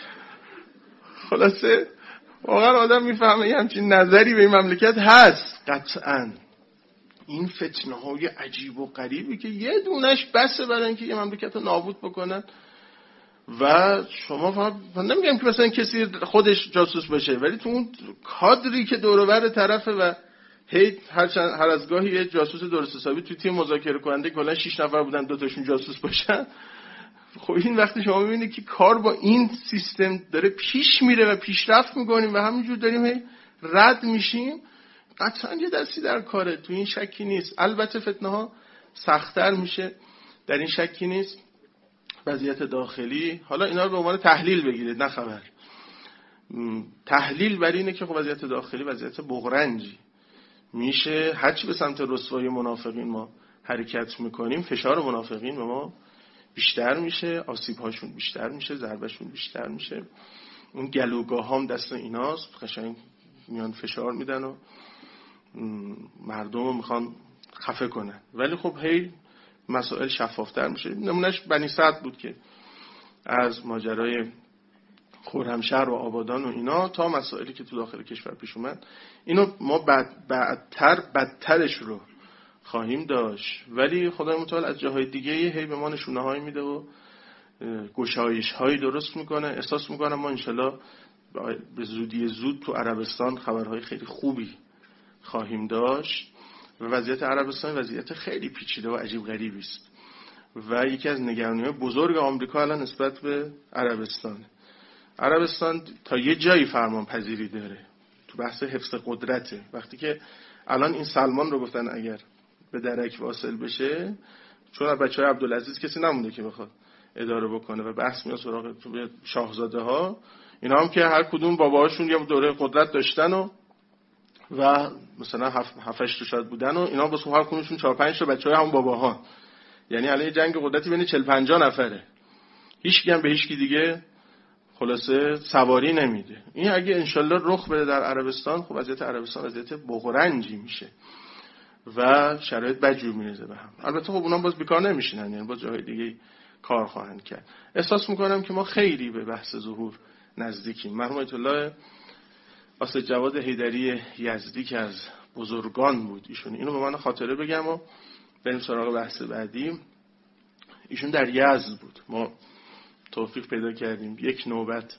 خلاصه واقعا آدم میفهمه یه همچین نظری به این مملکت هست. قطعاً این فتنه های عجیب و غریبی که یه دونش بسه برای اینکه یه مملکت رو نابود بکنن و شما فقط نمیگم که مثلا کسی خودش جاسوس باشه، ولی تو اون کادری که دور و بر طرفه و هی هر از گاهی یه جاسوس درست حسابی تو تیم مذاکره کننده کلا 6 نفر بودن 2 تاشون جاسوس باشن. خب این وقتی شما میبینید که کار با این سیستم داره پیش میره و پیشرفت میکنیم و همینجور داریم هی رد میشیم، قطعا یه دستی در کاره، تو این شکی نیست. البته فتنه ها سخت‌تر میشه، در این شکی نیست. وضعیت داخلی، حالا اینا رو به عنوان تحلیل بگیرید نه خبر، تحلیل بر اینه که خب وضعیت داخلی وضعیت بغرنجی میشه. هرچی به سمت رسوایی منافقین ما حرکت میکنیم، فشار منافقین به ما بیشتر میشه، آسیب‌هاشون بیشتر میشه، ضربه‌شون بیشتر میشه. اون گلوگاه هم دست ایناست، قشنگ میان فشار میدن و مردم رو میخوان خفه کنن، ولی خب هی مسائل شفافتر میشه. نمونهش بنی سعد بود که از ماجرای خرمشهر و آبادان و اینا تا مسائلی که تو داخل کشور پیش اومد، اینو ما بدترش رو خواهیم داشت، ولی خدای متعال از جاهای دیگه هی به ما نشونه هایی میده و گشایش هایی درست میکنه. احساس میکنم ما انشالله به زودی زود تو عربستان خبرهای خیلی خوبی خواهیم داشت و وضعیت عربستان وضعیت خیلی پیچیده و عجیب غریبی است و یکی از نگرانی‌های بزرگ آمریکا الان نسبت به عربستان تا یه جایی فرمان پذیری داره تو بحث حفظ قدرته. وقتی که الان این سلمان رو گفتن اگر به درک واصل بشه، چون بچه‌های عبدالعزیز کسی نمونده که بخواد اداره بکنه و بحث میاد سراغ شاهزاده ها، اینا هم که هر کدوم باباهاشون یه دوره قدرت داشتن و مثلا 7-8 تا شاید بودن و اینا واسه هر کدومشون 4-5 تا بچهای همون باباها، یعنی الان جنگ قدرتی بین 40-50 نفره، هیچ کی هم به هیچ کی دیگه خلاصه سواری نمیده. این اگه انشالله رخ بده در عربستان، خب وضعیت عربستان وضعیت بغرنجی میشه و شرایط بدجور میرزه به هم. البته خب اونام باز بیکار نمیشینن، یعنی باز جاهای دیگه کار خواهند کرد. احساس میکنم که ما خیلی به بحث ظهور نزدیکیم. مرحوم آیت الله اسد جواد حیدری یزدی که از بزرگان بود ایشون، اینو به من خاطره بگم و بریم سراغ بحث بعدی. ایشون در یزد بود، ما توفیق پیدا کردیم یک نوبت،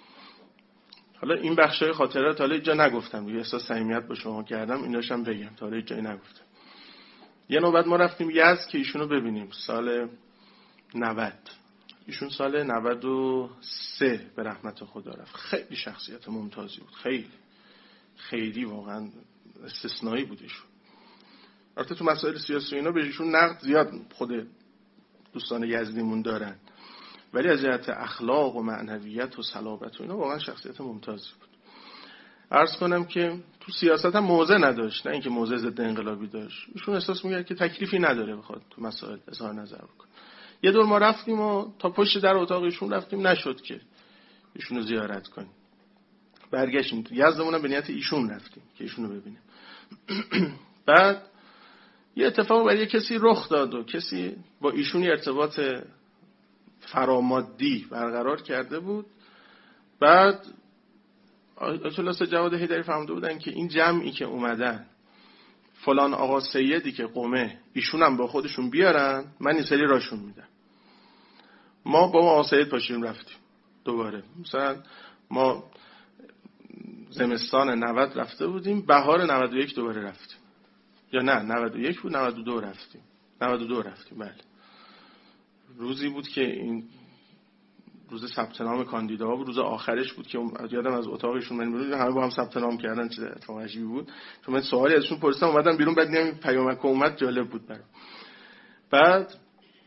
حالا این بخشای خاطرات حالا اینجا نگفتم دیگه، احساس صمیمیت با شما کردم ایناشم بگم، تا حالا اینجا نگفتم. یه نوبت ما رفتیم یزد که ایشونو ببینیم سال 90. ایشون سال 93 به رحمت خدا رفت. خیلی شخصیت ممتازی بود، خیلی واقعا استثنایی بود ایشون. البته تو مسائل سیاسی اینا بهشون نقد زیاد خود دوستان یزدیمون دارن، ولی از جهت اخلاق و معنویت و صلابت و اینا واقعا شخصیت ممتازی بود. عرض کنم که تو سیاست هم موضع نداشت، نه اینکه موضع ضد انقلابی داشت. ایشون احساس می‌کرد که تکلیفی نداره بخواد تو مسائل اظهار نظر بکنه. یه دور ما رفتیم و تا پشت در اتاق ایشون رفتیم، نشد که ایشونو زیارت کنیم. برگشتیم تو یزدمون هم به نیت ایشون رفتیم که ایشونو ببینیم. بعد یه اتفاق برای کسی رخ داد و کسی با ایشون ارتباط فرامادی برقرار کرده بود. بعد آیت الله جواد حیدری فهمیده بودن که این جمعی که اومدن فلان آقا سیدی که قمه ایشون هم با خودشون بیارن، من این سری راشون میدم. ما با آقا سید پاشیم رفتیم دوباره. مثلا ما زمستان 90 رفته بودیم، بهار 91 دوباره رفتیم، یا نه 91 بود 92 رفتیم 92 رفتیم. بله روزی بود که این روز ثبت نام کاندیداها بود، روز آخرش بود که یادم از اتاقشون من بیرون همه با هم ثبت نام کردن. چه اتفاق عجیبی بود، چون من سوالی ازشون پرسیدم اومدم بیرون، بعد دیدم پیامک اومد، جالب بود برام. بعد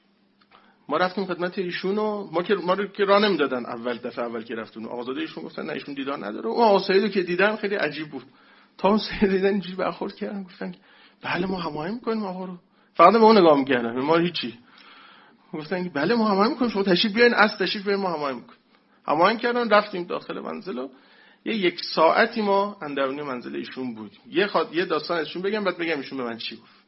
ما رفتیم خدمت ایشون و ما رو که راه نمیدادن اول که رفتیم. آقازاده ایشون گفتن نه ایشون دیدار نداره. اون آقا سیدو که دیدم خیلی عجیب بود، تا اون سید دیدن اینجوری برخورد کردن، گفتن بله ما هماهنگ می‌کنیم آقا رو. فقط به اون نگاه می‌کردن، ما هیچی. گفتن که بله ما هماهنگ می‌کنیم، شما تشریف بیارین، تشریف بیارین، ما هماهنگ می‌کنیم. هماهنگ کردن، رفتیم داخل منزل و یک ساعتی ما اندرونی منزل ایشون بود. یه داستان ازشون بگم بعد بگم ایشون به من چی گفت.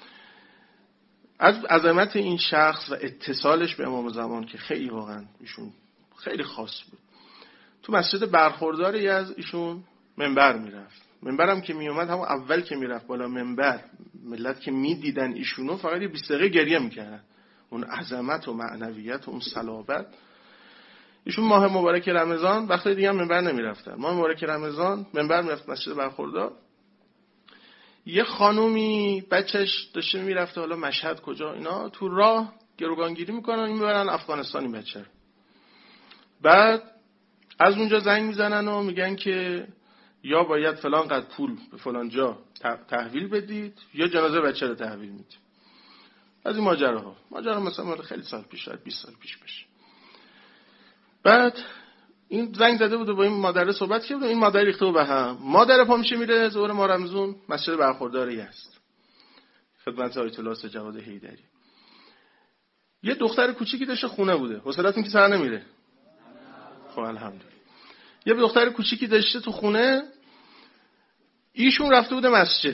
از عظمت این شخص و اتصالش به امام زمان که خیلی واقعا ایشون خیلی خاص بود. تو مسجد برخوردار از ایشون منبر میرفت. منبرم که میومد همون اول که میرفت بالا منبر، ملت که میدیدن ایشونو فقط 20 دقیقه گریه میکردن. اون عظمت و معنویت و اون صلابت. ایشون ماه مبارک رمضان وقتی دیگه هم منبر نمیرفتن. ماه مبارک رمضان منبر میرفت مسجد برخوردار. یه خانومی بچهش داشته میرفته حالا مشهد کجا اینا، تو راه گروگانگیری میکنن، این میبرن افغانستان این بچه رو. بعد از اونجا زنگ میزنن و میگن که یا باید فلان قدر پول به فلان جا تحویل بدید یا جنازه بچه رو تحویل میدید. از این ماجراها مثلا خیلی سال پیش، شاید 20 سال پیش بشه. بعد این زنگ زده بود و با این مادر صحبت کرد و این مادر ریخته بود به هم. مادر پا میشه میره ظهر ماه رمضان مسجد برخورداری است خدمت آیت الله جواد حیدری. یه دختر کوچیکی داشته، خونه بوده، حوصله‌تون که سر نمیره. خب الحمدلله. یه دختر کوچیکی داشته تو خونه، ایشون رفته بوده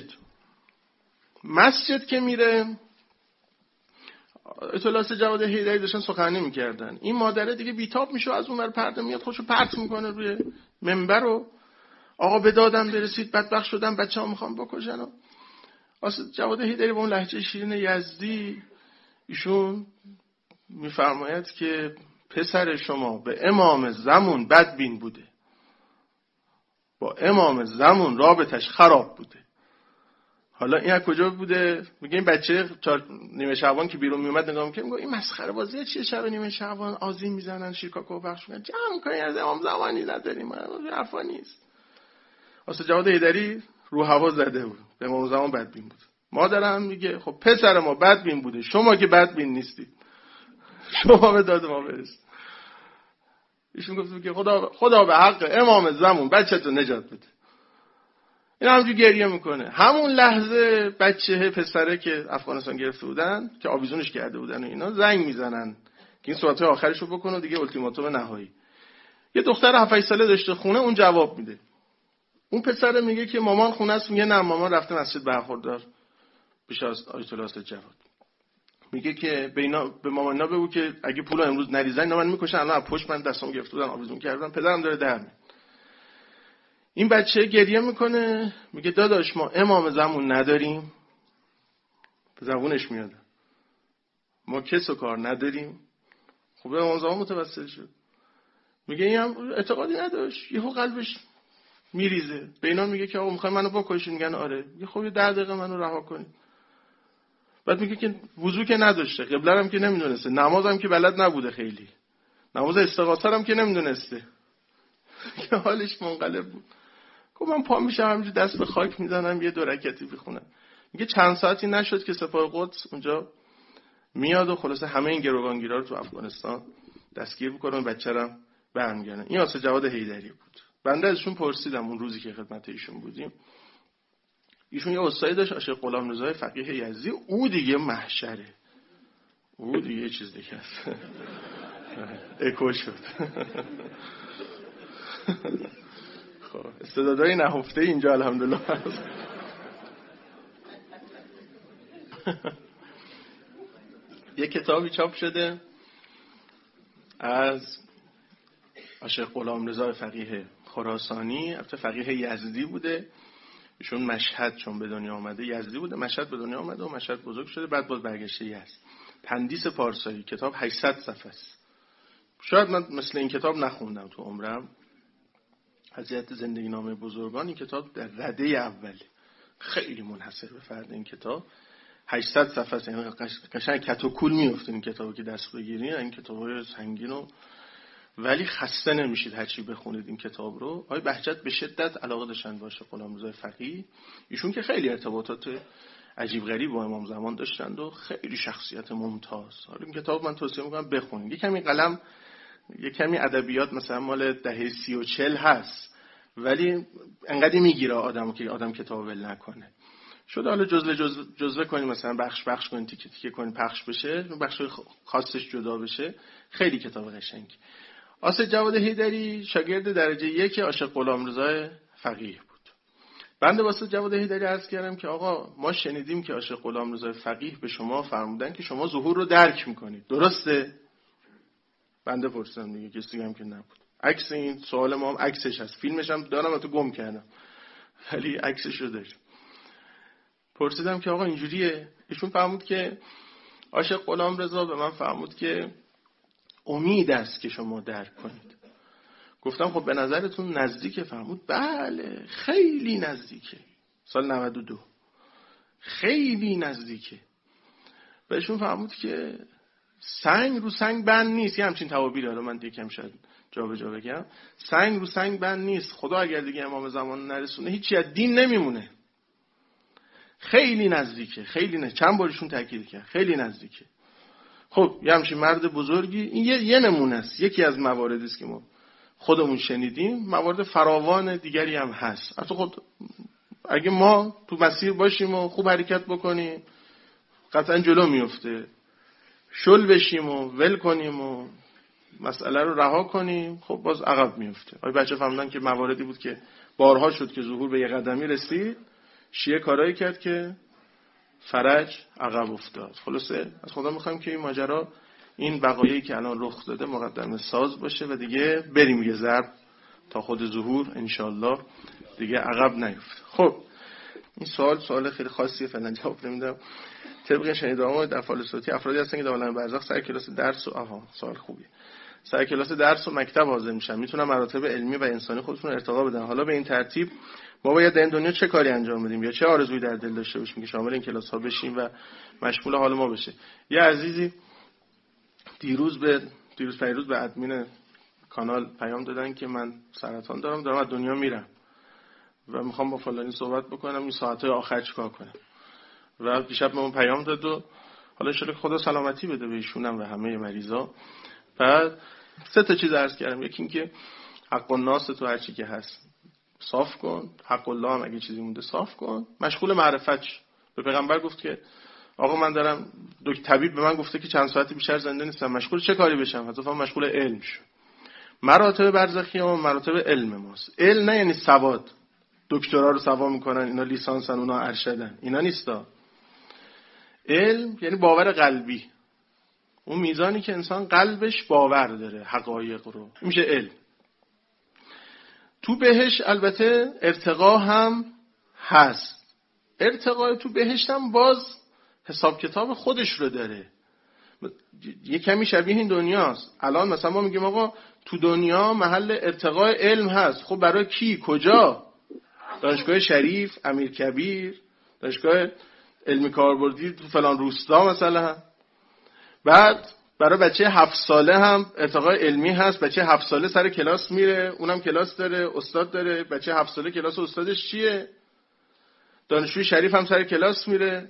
مسجد که میره آیت الله جواد حیدری داشتن سخنرانی میکردن. این مادره دیگه بیتاب میشه، از اون ور پرده میاد خودشو پرت میکنه روی منبر و آقا به دادم برسید، بدبخت شدم، بچه‌ها میخوام بکشن. اسد جواد حیدری با اون لهجه شیرین یزدی ایشون میفرماید که پسر شما به امام زمان بدبین بوده، با امام زمان رابطش خراب بوده. حالا این از کجا بوده؟ میگه این بچه نیمه شعبان که بیرون میومد نگاه میکنه، میگه این مسخره بازیه چیه، شب نیمه شعبان آذین میزنن، شیرکاکو پخش میکنن، جمع کنین از امام زمانی نداریم، حرفا نیست. اسد جواد حیدری رو هوا زده بود، به امام زمان بدبین بود. مادرم میگه خب پسر ما بدبین بوده، شما که بدبین نیستید، شما به داد ما برسید. ایشون گفت که خدا به حق امام زمان بچه‌تو نجات بده. این همونجوری گریه میکنه. همون لحظه بچه پسره که افغانستان گرفته بودن که آویزونش کرده بودن و اینا زنگ میزنن که این صحبت آخرشو بکنه دیگه، التیماتوم نهایی. یه دختر 7 ساله داشته خونه، اون جواب میده. اون پسر میگه که مامان خونه است، میگه نه مامان رفته مسجد برخوردار پیش از آیت الله جواد. میگه که به مامانا بگو که اگه پولو امروز نریزن اینا من میکشن، الان از پشت من دستام گرفته بودن آویزون کردن، پدرم داره در میاد. این بچه گریه میکنه، میگه داداش ما امام زمان نداریم، به زبونش میاد ما کس و کار نداریم. خب امام زمان متوسل شد، میگه این هم اعتقادی نداشت، یهو قلبش میریزه به اینا، میگه که آقا میخوای منو بکشین؟ میگن آره. میگه خب 10 دقیقه منو رها کنید. بعد میگه که وضو که نداشته، قبله هم که نمیدونسته، نماز هم که بلد نبوده، خیلی نماز استغاثه هم که نمیدونسته، که حالش منقلب بود. گفت من پا میشم همینجور دست به خاک میزنم یه 2 رکعتی بخونم. میگه چند ساعتی نشد که سپاه قدس اونجا میاد و خلاصه همه این گروگانگیرا رو تو افغانستان دستگیر میکنه و بچه‌رم برمیگردن. این آسه جواد حیدری بود. بنده ازشون پرسیدم اون روزی که خدمت ایشون بودیم، ایشون یه استادی داشت آشق غلامرضا فقیه یزدی، او دیگه محشره، او دیگه چیز دیگه است. اکو شد. خب استعدادهای نهفته اینجا الحمدلله هست. یه کتابی چاپ شده از آشق غلامرضا فقیه خراسانی، البته فقیه یزدی بوده، ایشون مشهد چون به دنیا آمده، یزدی بوده، مشهد به دنیا آمده و مشهد بزرگ شده، بعد باز برگشته یزد. تندیس پارسایی، کتاب 800 صفحه است. شاید من مثل این کتاب نخوندم تو عمرم. حضرت زندگی نامه بزرگان، این کتاب در رده اوله، خیلی منحصر به فرد این کتاب. 800 صفحه است، یعنی قشنگ کت و کول میفته این کتابو که دست بگیرین، این کتابای سنگینو، ولی خسته نمیشید هر چی بخونید این کتاب رو. آقای بهجت به شدت علاقه داشتن باشه غلامرضا فقیه، ایشون که خیلی ارتباطات عجیب غریب با امام زمان داشتند و خیلی شخصیت ممتاز. حالا این کتاب من توصیه میکنم بخونید. یه کمی قلم، یه کمی ادبیات مثلا مال دهه 30 و 40 هست، ولی انقدر میگیره آدمو که آدم کتاب ول نکنه. شده حالا جزوه کنید، مثلا بخش کنید، تیکه تیکه کنید، پخش بشه، بخش خاصش جدا بشه. خیلی کتاب قشنگی. آصف جواد حیدری شاگرد درجه 1 آشق غلامرضا فقیه بود. بنده واسه جواد حیدری عرض کردم که آقا ما شنیدیم که آشق غلامرضا فقیه به شما فرمودن که شما ظهور رو درک میکنید، درسته؟ بنده پرسیدم دیگه، کسی هم که نبود. عکس این سوال ما هم عکسش هست، فیلمش هم دارم، تو گم کردم ولی عکسش رو داریم. پرسیدم که آقا اینجوریه؟ ایشون فرمود که آشق غلامرضا به من فرمود که امید است که شما درک کنید. گفتم خب به نظرتون نزدیکه؟ فرمود بله خیلی نزدیکه. سال 92 خیلی نزدیکه. بهشون فرمود که سنگ رو سنگ بند نیست. یه همچین تعابیری، حالا من یکم شاید جا به جا بگم، سنگ رو سنگ بند نیست. خدا اگر دیگه امام زمان نرسونه هیچی از دین نمیمونه. خیلی نزدیکه، خیلی نه. چند بارشون تاکید کرد خیلی نزدیکه. خب یه همچین مرد بزرگی، این یه نمونه است، یکی از مواردی است که ما خودمون شنیدیم. موارد فراوان دیگری هم هست. البته خود اگه ما تو مسیر باشیم و خوب حرکت بکنیم قطعا جلو میفته. شل بشیم و ول کنیم و مسئله رو رها کنیم، خب باز عقب میفته. آقای بچه فهمیدن که مواردی بود که بارها شد که ظهور به یه قدمی رسید، شیعه کارایی کرد که فرج عقب افتاد. خلاصه از خدا میخوایم که این ماجرا، این وقایعی که الان رخ داده مقدمه ساز باشه و دیگه بریم یه ضرب تا خود ظهور انشالله دیگه عقب نیفته. خب این سوال خیلی خاصیه، فعلا جواب نمیدم. طبق شنیده‌ام در فال صوتی افرادی هستن که در عالم برزخ سر کلاس درس و سوال خوبیه، سر کلاس درس و مکتب حاضر میشن، میتونن مراتب علمی و انسانی خودشون ارتقا بدن. حالا به این ترتیب ما باید در این دنیا چه کاری انجام بدیم یا چه آرزویی در دل داشته باشیم که شامل این کلاس ها بشیم و مشمول حال ما بشه؟ یه عزیزی دیروز پیروز به ادمین کانال پیام دادن که من سرطان دارم از دنیا میرم و میخوام با فلانی صحبت بکنم، این ساعت‌های آخر چیکار کنم؟ و دیشب به من پیام داد و حالا ان خدا سلامتی بده به ایشونم و همه مریضا. بعد 3 چیز عرض کردم. یکی این که حق الناس تو هر چی که هست صاف کن، حق الله هم اگه چیزی مونده صاف کن، مشغول معرفت شو. به پیغمبر گفت که آقا من دارم طبیب به من گفته که چند ساعتی بیشتر زنده نیستم، مشغول چه کاری بشم؟ حتما مشغول علم شو. مراتب برزخی ما مراتب علم ماست. علم نه یعنی سواد، دکترا رو سوا میکنن اینا لیسانسن اونا ارشدن، اینا نیستا. علم یعنی باور قلبی، اون میزانی که انسان قلبش باور داره حقایق رو، میشه علم. تو بهشت البته ارتقا هم هست، ارتقا تو بهشت هم باز حساب کتاب خودش رو داره، یه کمی شبیه این دنیاست. الان مثلا ما میگیم آقا تو دنیا محل ارتقاء علم هست، خب برای کی؟ کجا؟ دانشگاه شریف، امیرکبیر، دانشگاه علمی کاربردی تو فلان روستا مثلا. بعد برای بچه 7 ساله هم ارتقاء علمی هست، بچه 7 ساله سر کلاس میره، اونم کلاس داره، استاد داره. بچه 7 ساله کلاس استادش چیه؟ دانشجوی شریف هم سر کلاس میره،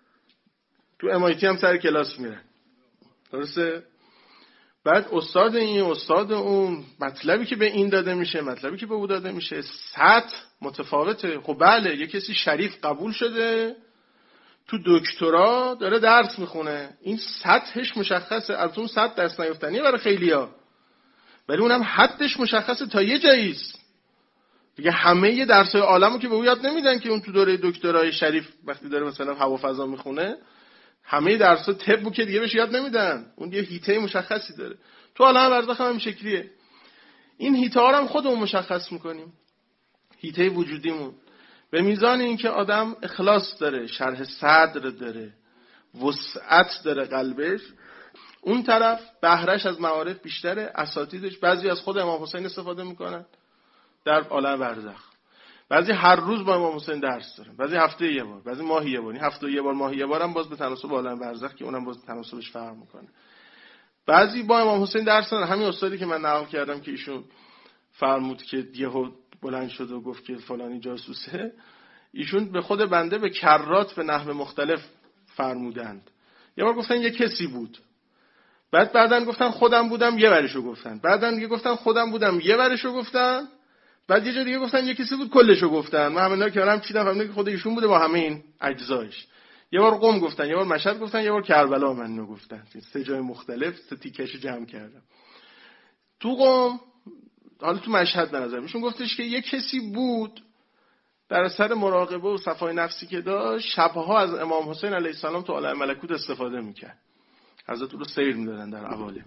تو MIT هم سر کلاس میره، درسته؟ بعد استاد این استاد اون، مطلبی که به این داده میشه مطلبی که به او داده میشه، سطح متفاوته. خب بله یه کسی شریف قبول شده تو دکترا داره درس میخونه، این سطحش مشخصه، از اون سطح دست نیافتنیه برای خیلیا، ولی اونم حدش مشخصه تا یه جاییست دیگه. همه یه درسای عالمو که به او یاد نمیدن که اون تو دوره دکترای شریف وقتی داره مثلا هوا فضا میخونه، همه درسا طبو که دیگه بهش یاد نمیدن، اون یه هیته مشخصی داره. تو عالم برزخ هم این شکلیه. این هیته ها رو هم خودمون مشخص میکنیم، هیته وجودیمون. به میزان اینکه آدم اخلاص داره، شرح صدر داره، وسعت داره قلبش، اون طرف بهرهش از معارف بیشتره. اساتیدش بعضی از خود امام حسین استفاده میکنن در عالم برزخ، بعضی هر روز با امام حسین درس دارن، بعضی هفته یه بار، بعضی ماهی یه بار. هفته یه بار ماهی یه بار هم باز به تناسب عالم برزخ که اونم باز تناسبش فرق میکنه. بعضی با امام حسین درس دارن. همین استادی که من نقل کردم که ایشون فرمود که یهو بلند شد و گفت که فلانی جاسوسه، ایشون به خود بنده به کرات به نحو مختلف فرمودند. یه بار گفتن یه کسی بود، بعدن گفتن خودم بودم، یه ورشو گفتن، بعدن دیگه گفتن خودم بودم، یه ورشو گفتن، بعد یه جا دیگه گفتن یه کسی بود کلشو گفتن. من همینا کنارم چیدم فهمیدم که خود ایشون بوده با همه این اجزایش. یه بار قم گفتن، یه بار مشهد گفتن، یه بار کربلا منو گفتن. 3 جای مختلف 3 تیکش جمع کردم. تو قم، حالا تو مشهد به نظر میشون گفتش که یه کسی بود در اثر مراقبه و صفای نفسی که داشت، شبها از امام حسین علیه السلام تو عالم ملکوت استفاده میکرد، حضرت رو سیر میدادن در عوالم.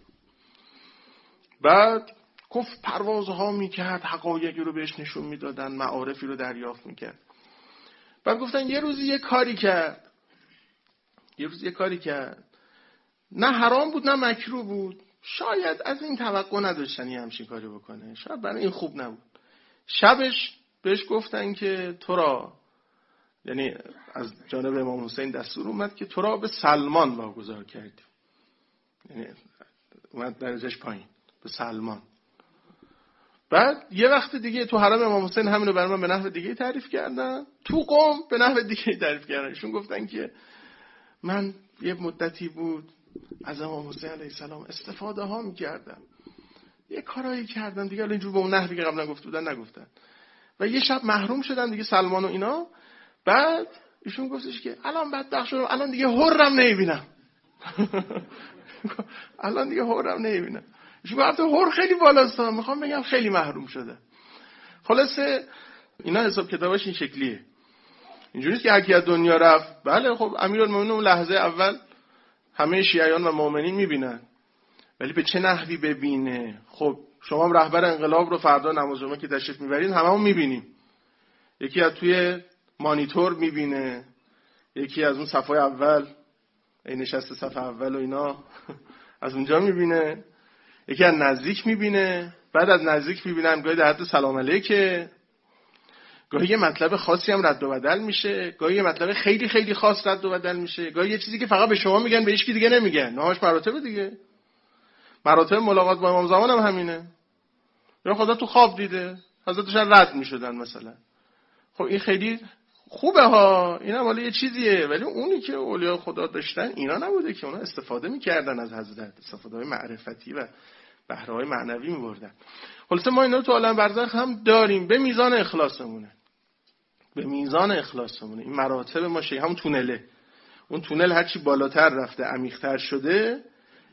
بعد گفت پروازها میکرد، حقایقی رو بهش نشون میدادن، معارفی رو دریافت میکرد. بعد گفتن یه روزی یه کاری کرد، نه حرام بود نه مکروه بود، شاید از این توقع نداشتن یه همچین کاری بکنه، شاید برای این خوب نبود. شبش بهش گفتن که تو را، یعنی از جانب امام حسین دستور اومد که تو را به سلمان واگذار کردیم، یعنی اومد درجهش پایین به سلمان. بعد یه وقت دیگه تو حرم امام حسین همین رو برای من به نحو دیگه تعریف کردن، تو قم به نحو دیگه تعریف کردن. ایشون گفتن که من یه مدتی بود از امام حسین علیه السلام استفاده ها می‌کردم، یه کارایی کردم دیگه، اینجور به اون نحوی که قبلا گفته بودن نگفتن، و یه شب محروم شدم دیگه سلمان و اینا. بعد ایشون گفتش که الان بدبخت شدم، الان دیگه حرم نمیبینم. الان دیگه حرم نمیبینم. ایشون گفت حر خیلی بالاست، میخوام بگم خیلی محروم شده. خلاصه اینا حساب کتابش این شکلیه. اینجوریه که هر کی از دنیا رفت، بله خب امیرالمومنین اون لحظه اول همه شیعیان و مؤمنین میبینن، ولی به چه نحوی ببینه؟ خب شما رهبر انقلاب رو فردا نماز جمعه که تشریف میبرید هممون میبینیم، یکی از توی مانیتور میبینه، یکی از اون صفحه اول این نشسته صفحه اول و اینا از اونجا میبینه، یکی از نزدیک میبینه، بعد از نزدیک میبینن گاهی در حد سلام علیکه، گاهی یه مطلب خاصی هم رد و بدل میشه، گاهی یه مطلب خیلی خیلی خاص رد و بدل میشه، گاهی یه چیزی که فقط به شما میگن به هیچ کی دیگه نمیگن. نهاش مراتب دیگه، مراتب ملاقات با امام زمان هم همینه. یا خدا تو خواب دیده، حضرتش رد میشدن مثلا. خب این خیلی خوبه ها، این هم حالا یه چیزیه، ولی اونی که اولیاء خدا داشتن اینا نبوده که اونا استفاده میکردن از حضرت، استفاده های معرفتی و بهره های معنوی میبردن. خلاصه ما اینا رو تو عالم برزخ هم داریم، به میزان اخلاصمونه، به میزان اخلاصمونه. این مراتب ما همون تونله، اون تونل هرچی بالاتر رفته عمیق‌تر شده،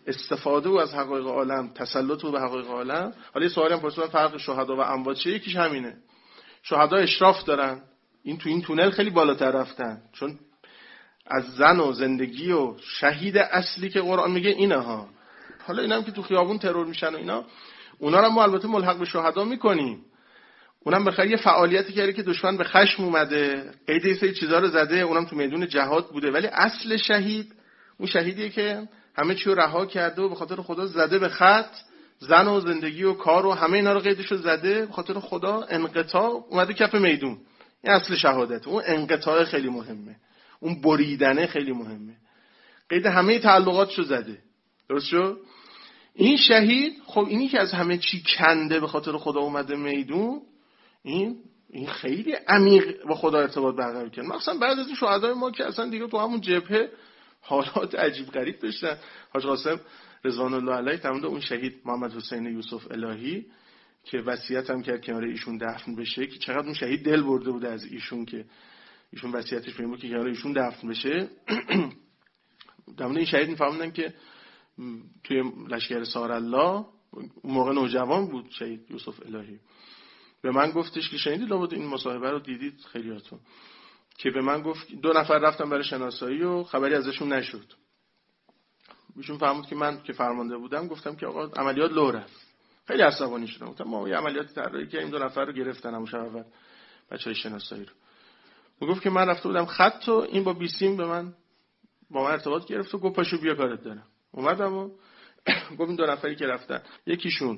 استفاده او از حقایق عالم، تسلط او به حقایق عالم. حالا یه سوالی هم پرسیدن فرق شهدا و اموات چیه؟ یکیش همینه. شهدا اشراف دارن، این تو این تونل خیلی بالاتر رفتن، چون از زن و زندگی و شهید اصلی که قرآن میگه اینه ها. حالا اینا هم که تو خیابون ترور میشن و اینا، اونا رو ما البته ملحق به شهدا میکنیم. اونم بخیر یه فعالیتی کرده که دشمن به خشم اومده، قید یه سری چیزا رو زده، اونم تو میدون جهاد بوده، ولی اصل شهید اون شهیدیه که همه چی رو رها کرده و به خاطر خدا زده به خط، زن و زندگی و کار و همه اینا رو قیدشو زده، به خاطر خدا انقطاع اومده کف میدون. این اصل شهادت. اون انقطاع خیلی مهمه، اون بریدنه خیلی مهمه، قید همه تعلقاتشو زده. درست شد؟ این شهید خب اینی که از همه چی کنده به خاطر خدا اومده میدون، این خیلی عمیق با خدا ارتباط برقرار کرد. مثلا بعد از این شهدای ما که اصلا دیگه تو همون جبهه حالات عجیب غریب داشتن. حاج قاسم رضوان الله علیه فرمود اون شهید محمد حسین یوسف الهی که وصیت هم کرد کنار ایشون دفن بشه، که چقدر اون شهید دل برده بود از ایشون که ایشون وصیتش به این بود که کنار ایشون دفن بشه. در مورد این شهید میفهمیدن که توی لشکر سارالله اون موقع نوجوان بود شهید یوسف الهی. به من گفتش که شنیدید لابد این مصاحبه رو دیدید خیلیاتون، که به من گفت 2 نفر رفتن برای شناسایی و خبری ازشون نشد. ایشون فهمید که من که فرمانده بودم گفتم که آقا عملیات لو رفت. خیلی عصبانی شدم، گفتم ما یه عملیات طراحی کردیم 2 نفر رو گرفتن همون شب اول بچهای شناسایی رو. میگفت که من رفته بودم خط و این با بیسیم با من ارتباط گرفت و گفت پاشو بیا کارت دارم. اومدم و گفت این 2 نفری که رفتن یکیشون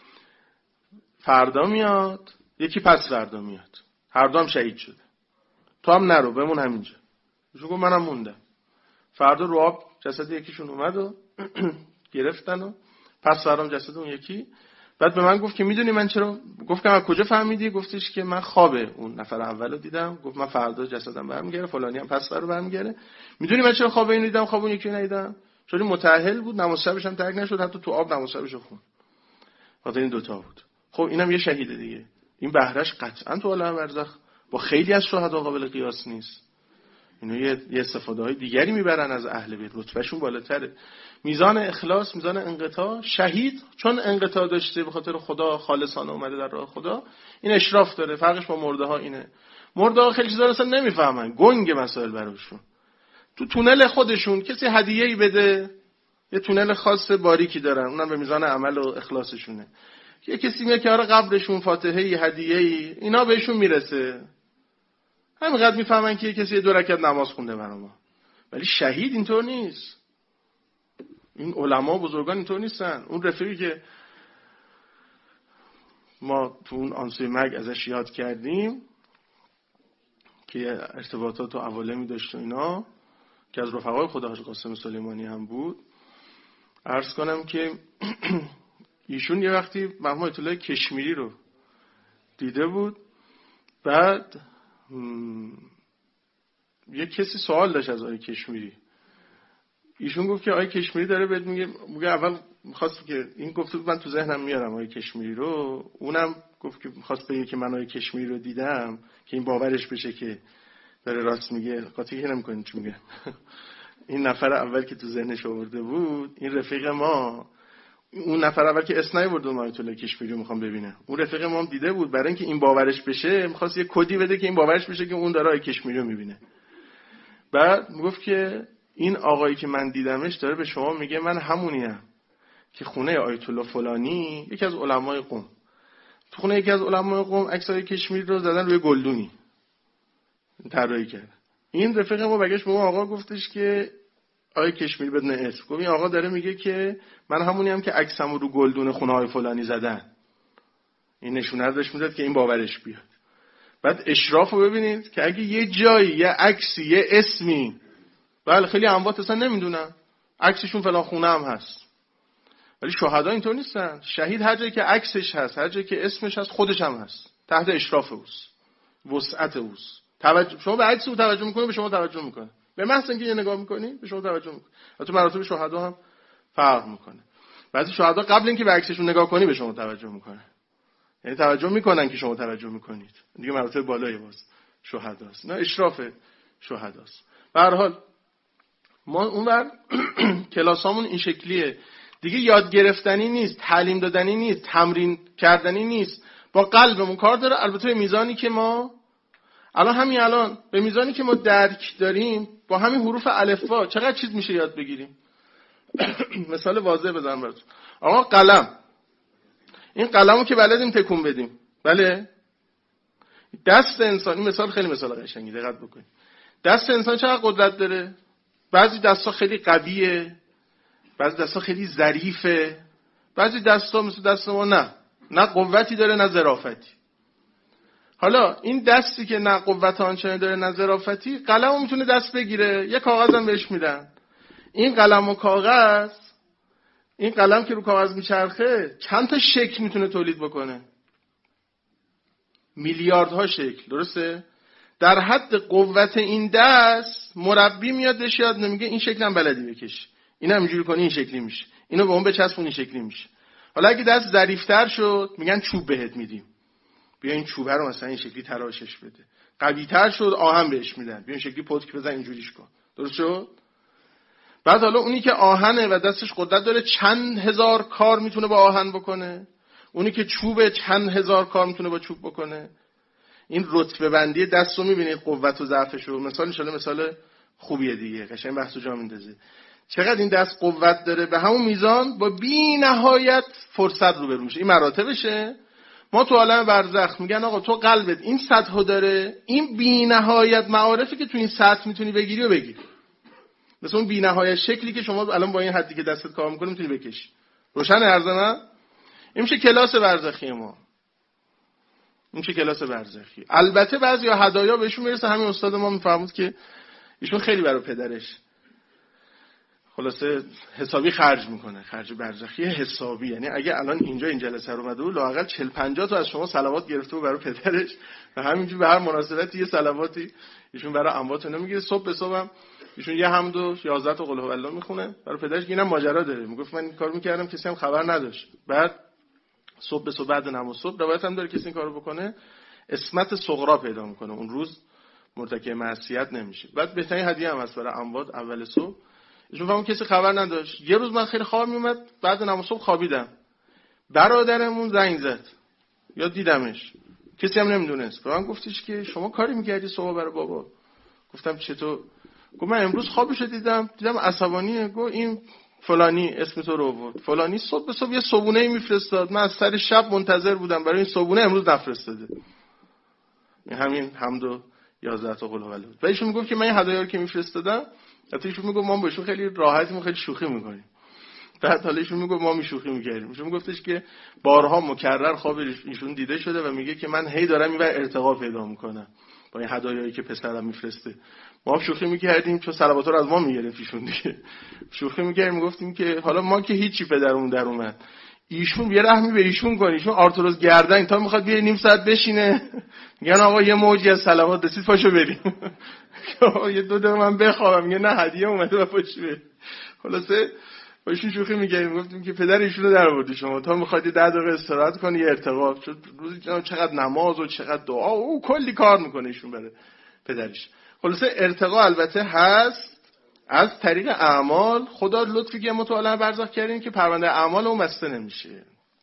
فردا میاد، یکی پس فردا میاد، هر دو هم شهید شده، تو هم نرو بمون همینجا. ایشون گفت منم موندم. فردا رو آب جسد یکیشون اومد و گرفتن و پس فردام جسد اون یکی. بعد به من گفت که میدونی من چرا؟ گفتم از کجا فهمیدی؟ گفتش که من خواب اون نفر اولو دیدم، گفت من فردا جسدم برمیگره، فلانی هم پس فردا برمیگره. میدونی من چرا خواب اینو دیدم خواب اون یکی رو ندیدم؟ چون متأهل بود، نماز شبش هم ترک نشد، حتی تو آب نماز شبش رو خوند. خاطر این دوتا بود. خب اینم یه شهیده دیگه. این بهرهش قطعا تو عالم برزخ با خیلی از شهدا قابل قیاس نیست. اینا یه استفاده‌های دیگری میبرن از اهل بیت، رتبهشون بالاتره. میزان اخلاص، میزان انقطاع، شهید چون انقطاع داشته به خاطر خدا خالصانه اومده در راه خدا، این اشراف داره. فرقش با مرده ها اینه. مرده ها خیلی چیزا اصلا نمیفهمن، گنگ مسائل براشون. تو تونل خودشون کسی هدیه‌ای بده، یه تونل خاص باریکی دارن، اونم به میزان عمل و اخلاصشونه. یه کسی میگه که آره قبرشون فاتحه‌ای، هدیه‌ای، اینا بهشون میرسه. همینقدر میفهمن که کسی 2 رکعت نماز خونده برای ما. ولی شهید اینطور نیست. این علما بزرگان اینطور نیستن. اون رفیقی که ما تو اون آنسوی مرگ ازش یاد کردیم که ارتباطات و عوالمی داشت و اینا، که از رفقای خدا حاج قاسم سلیمانی هم بود، عرض کنم که ایشون یه وقتی مرحوم آیت الله کشمیری رو دیده بود. بعد یه کسی سوال داشت از آقای کشمیری. ایشون گفت که آقای کشمیری داره بهت میگه اول می‌خواست که این گفته بود من تو ذهنم میارم آقای کشمیری رو، اونم گفت که می‌خواست بگه که من آقای کشمیری رو دیدم که این باورش بشه که داره راست میگه. قاطی نمی‌کنین چی میگه. این نفر اول که تو ذهنش آورده بود، این رفیق ما، اون نفر اول که اسم نیورد اون آیت الله کشمیری رو می‌خوام ببینه، اون رفیق ما هم دیده بود، برای اینکه این باورش بشه می‌خواست یه کدی بده که این باورش بشه که اون داره آقای کشمیری رو می‌بینه. بعد میگفت که این آقایی که من دیدمش داره به شما میگه من همونیم که خونه آیت الله فلانی، یکی از علمای قم، تو خونه یکی از علمای قم عکسای کشمیری رو زدن روی گلدونی طراحی کرد. این رفیق ما برگشت به اون آقا گفتش که آقای کشمیری بدون اسم، گفت این آقا داره میگه که من همونیم که عکسمو رو گلدون خونه های فلانی زدن. این نشونه رو داشت میداد که این باورش بیاد. بعد اشرافو ببینید که اگه یه جایی یه عکسی یه اسمی، بله خیلی اموات اصلا نمیدونن عکسشون فلان خونه هم هست، ولی شهدا اینطور نیستن. شهید هر جایی که عکسش هست، هر جایی که اسمش هست، خودش هم هست، تحت اشراف اوست، وسعت اوست. شما به عکس او توجه میکنید، به شما توجه میکنه. به محض اینکه یه نگاه میکنید به شما توجه میکنه. البته مراتب شهدا هم فرق میکنه. بعضی شهدا قبل اینکه به عکسشون نگاه کنی به شما توجه میکنه، یعنی توجه میکنن که شما توجه میکنید. دیگه مراتب بالایی باز شهداست. نه اشراف شهداست. به هر حال ما اونور کلاسامون این شکلیه دیگه یاد گرفتنی نیست، تعلیم دادنی نیست، تمرین کردنی نیست، با قلبمون کار داره. البته به میزانی که ما الان به میزانی که ما درک داریم، با همین حروف الفبا چقدر چیز میشه یاد بگیریم. مثال واضح بزنم براتون. آقا قلم، این قلمو که بلدیم تکون بدیم، بله؟ دست انسان، این مثال خیلی مثال قشنگی، دقت بکنید. دست انسان چقدر قدرت داره؟ بعضی دستا خیلی قویه، بعضی دستا خیلی ظریفه، بعضی دستا مثل دست ما نه قوتی داره نه ظرافتی. حالا این دستی که نه قوت آنچنانی داره نه ظرافتی، قلمو میتونه دست بگیره، یه کاغذم بهش میدن. این قلم و کاغذ، این قلم که رو کاغذ میچرخه چند تا شکل میتونه تولید بکنه؟ میلیاردها شکل، درسته؟ در حد قوت این دست مربی میاد بهش یاد نمیگه این شکل هم بلدی بکش، اینم اینجوری کنی این شکلی میشه، اینو به اون بچسبون این شکلی میشه. حالا اگه دست ظریف‌تر شد میگن چوب بهت میدیم، بیا این چوبه رو مثلا این شکلی تراشش بده. قوی‌تر شد آهن بهش میدن، بیا این شکلی پتک بزن اینجوریش کن، درست شد؟ بعد حالا اونی که آهنه و دستش قدرت داره چند هزار کار میتونه با آهن بکنه، اونی که چوبه چند هزار کار میتونه با چوب بکنه. این رتبه بندی دست رو میبینید، قوت و ضعفش رو. مثال انشالله مثال خوبیه دیگه، قشنگ بحثو جا میندازه. چقدر این دست قوت داره، به همون میزان با بی نهایت فرصت روبرو میشه. این مراتبشه. ما تو عالم برزخ میگن آقا تو قلبت این سطحو داره، این بی نهایت معارفی که تو این سطح میتونی بگیری و بگیری. مثلا اون بی نهایت شکلی که شما الان با این حدی که دستت کار میکنه میتونی بکشی. روشن عرض من؟ این میشه کلاس برزخی ما. این چه کلاس برزخی. البته بعضیا هدایا بهشون میرسه. همین استاد ما میفهمید که ایشون خیلی برای پدرش خلاصه حسابی خرج میکنه، خرج برزخی حسابی. یعنی اگه الان اینجا این جلسه رو اومده و لااقل 40-50 تا از شما صلوات گرفته و برای پدرش و همینجوری به هر مناسبتی یه صلواتی ایشون برای اموات نمیگیره. صبح به صبحم ایشون یه حمد و 11 تا قل هوالله میخونه برای پدرش. اینم ماجرا داره، میگفت من این کارو میکردم کسی هم خبر نداشت. بعد صبح به صبح بعد نماز صبح روایت هم داره کسی این کارو بکنه اسمت صغرا پیدا میکنه، اون روز مرتکب معصیت نمیشه. بعد بهترین هدیه هم هست برای اموات اول صبح. ایشون فهمون کسی خبر نداشت. یه روز من خیلی خواب میومد، بعد نماز صبح خوابیدم، برادرمون زنگ زد یا دیدمش، کسی هم نمیدونست. به من گفتش که شما کاری میکردی صبح برای بابا؟ گفتم چطور؟ گفت من امروز خوابشو دیدم عصبانیه. گفت این فلانی اسم تو رو آورد، فلانی صبح به صبح یه صبونه میفرستاد، من از سر شب منتظر بودم برای این صبونه، امروز نفرستاده. همین حمد و 11 تا قل هوالله. و ایشون میگفت که من این هدایا رو که میفرستادم، البته ایشون میگفت ما با ایشون خیلی راحتیم، خیلی شوخی میکنیم. بعد حالا ایشون میگفت ما شوخی میکردیم. ایشون میگفتش که بارها مکرر خواب ایشون دیده شده و میگه که من هی دارم اینور ارتقا پیدا میکنم با این هدایایی که پسرم میفرسته. ما شوخی میکردیم چون صلوات رو از ما میگرفت ایشون دیگه. شوخی میکردیم میگفتیم که حالا ما که هیچی پدرمون در اومد، ایشون یه رحمی به ایشون کنه، ایشون آرتروز گردن تا میخواد بیاد نیم ساعت بشینه، میگن آقا یه موجی از صلوات رسید پاشو بریم. یه 2 دقیقه من بخوابم، میگه نه هدیه اومده و پاشو بریم. خلاصه با ایشون شوخی میکردیم، میگفتیم که پدر ایشون رو در آوردی شما تا میخواد 10 دقیقه استراحت کنی یه ارتقا، چون روزی چقدر نماز و چقدر دعا و کلی کار میکنه ایشون برای پدرش. خلاصه ارتقا البته هست از طریق اعمال. خدا لطفی که ما تو عالم برزخ کردیم که پرونده اعمال اون بسته نمیشه.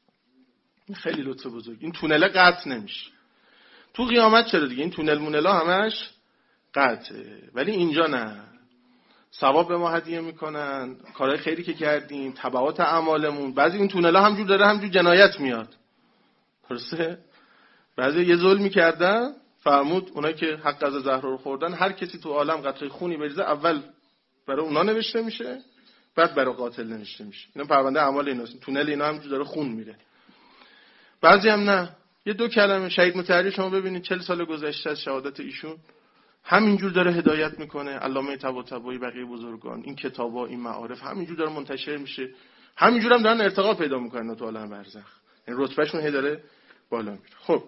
خیلی لطف بزرگ. این تونل قطع نمیشه. تو قیامت چرا دیگه این تونل مونلا همش قطعه، ولی اینجا نه. ثواب به ما هدیه میکنن، کارهای خیری که کردیم، تبعات اعمالمون. بعضی این تونلا همجور داره همجور جنایت میاد. درسته؟ بعضی یه ظلمی کردن، فرمود اونایی که حق از زهرا رو خوردن، هر کسی تو عالم قطره خونی بریزه اول برای اونا نوشته میشه، بعد برای قاتل نوشته میشه. اینا پرونده اعمال ایناست. تونل اینا همجور داره خون میره. بعضی هم نه. یه 2 کلمه شهید مطهری شما ببینید 40 سال گذشته از شهادت ایشون همینجور داره هدایت میکنه. علامه طباطبایی، بقیه بزرگان، این کتابا، این معارف همینجور داره منتشر میشه. همینجور هم دارن ارتقا پیدا میکنن تو عالم برزخ. این رتبهشون هی داره بالا میره. خب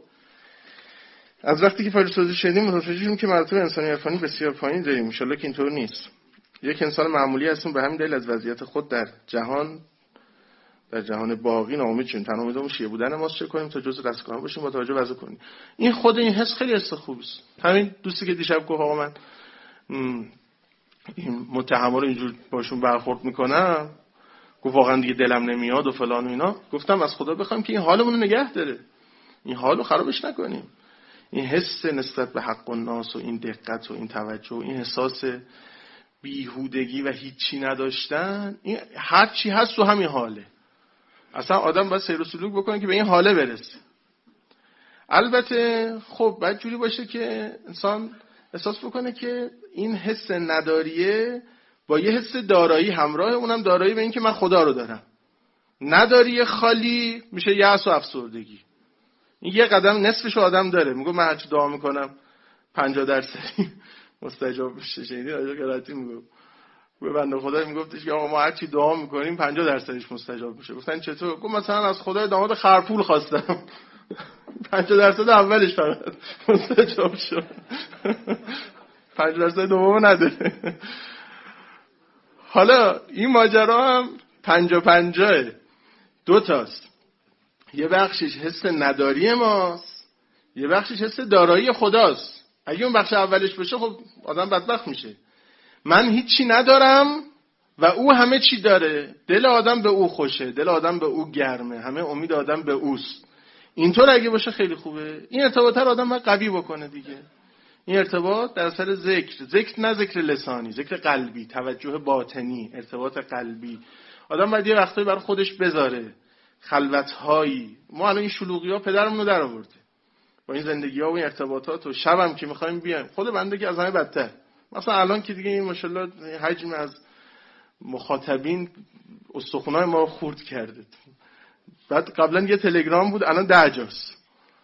از وقتی که فیلسوفی شدیم متوجه شدیم که مراتب انسانی عرفانی بسیار پایین داریم. ان شاءالله که اینطور نیست. یک انسان معمولی هستیم، به همین دلیل از وضعیت خود در جهان باقی ناامید شدیم. تنها امیدمون شیعه بودن ماست. چه کنیم تا جزء رستگاران باشیم، با توجه وضع کنیم. این خود این حس خیلی حس خوبه. همین دوستی که دیشب گفت آقا من این متهما رو اینجور باشون برخورد میکنم، گفت واقعا دیگه دلم نمیاد و فلان و اینا. گفتم از خدا بخوایم که این حالمون رو نگه داره، این حالو خرابش نکنیم. این حس نسبت به حق الناس و این دقت و این توجه و این احساس بیهودگی و هیچی نداشتن، این هر چی هست تو همین حاله. اصلا آدم باید سیر و سلوک بکنه که به این حاله برسه. البته خب باید جوری باشه که انسان احساس بکنه که این حس نداریه با یه حس دارایی همراه، اونم دارایی به این که من خدا رو دارم. نداری خالی میشه یأس و افسردگی. این یه قدم نصفش آدم داره. میگه من هرچی دعا میکنم 50% مستجاب میشه. شنیدی راجع قرائتی میگه به بنده خدا میگفتش که آقا ما هرچی دعا میکنیم 50% مستجاب میشه. گفتن چطور؟ گفت مثلا از خدای داماد خرپول خواستم 50% اولش فقط مستجاب شد 5% دوم نداره. حالا این ماجرا هم 50-50 دو تاست. یه بخشش حس نداری ماست، یه بخشش حس دارایی خداست. اگه اون بخش اولش باشه خب آدم بدبخت میشه. من هیچی ندارم و او همه چی داره. دل آدم به او خوشه، دل آدم به او گرمه، همه امید آدم به اوست. اینطور اگه باشه خیلی خوبه. این ارتباط رو آدم باید قوی بکنه دیگه. این ارتباط در اثر ذکر نه ذکر لسانی، ذکر قلبی، توجه باطنی، ارتباط قلبی. آدم باید یه وقتایی برای خودش بذاره، خلوت‌هایی. ما الان این شلوغی‌ها پدرمون رو در آورده با این زندگی‌ها و این ارتباطات و شبم که می‌خوایم بیایم خود بنده که از همه بدتر. مثلا الان که دیگه این ماشاءالله حجم از مخاطبین استخونای ما رو خورد کرده. بعد قبلا یه تلگرام بود، الان 10 جاست.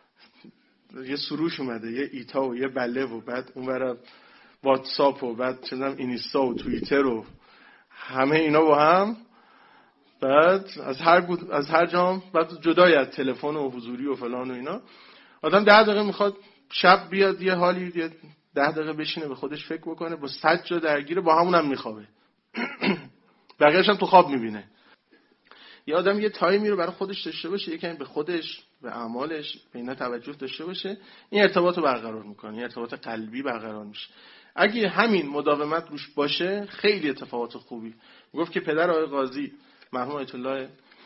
یه سروش اومده، یه ایتا و یه بله و بعد اونورا واتساپ و بعد چه می‌دونم اینستا و توییتر و همه اینا با هم. بعد از هر جام بعد جدای از تلفن و حضوری و فلان و اینا آدم 10 دقیقه میخواد شب بیاد یه حالی 10 دقیقه بشینه به خودش فکر بکنه، با 100 جا درگیره، با همونم میخوابه. بقیه‌اش هم تو خواب میبینه. یه آدم یه تایمی رو برای خودش داشته باشه، یکم به خودش، به اعمالش، به اینا توجه داشته باشه، این ارتباط رو برقرار میکنه، این ارتباط قلبی برقرار میشه. اگه همین مداومت روش باشه خیلی اتفاقات خوبی. گفت که پدر آقای قاضی مرحوم آیت الله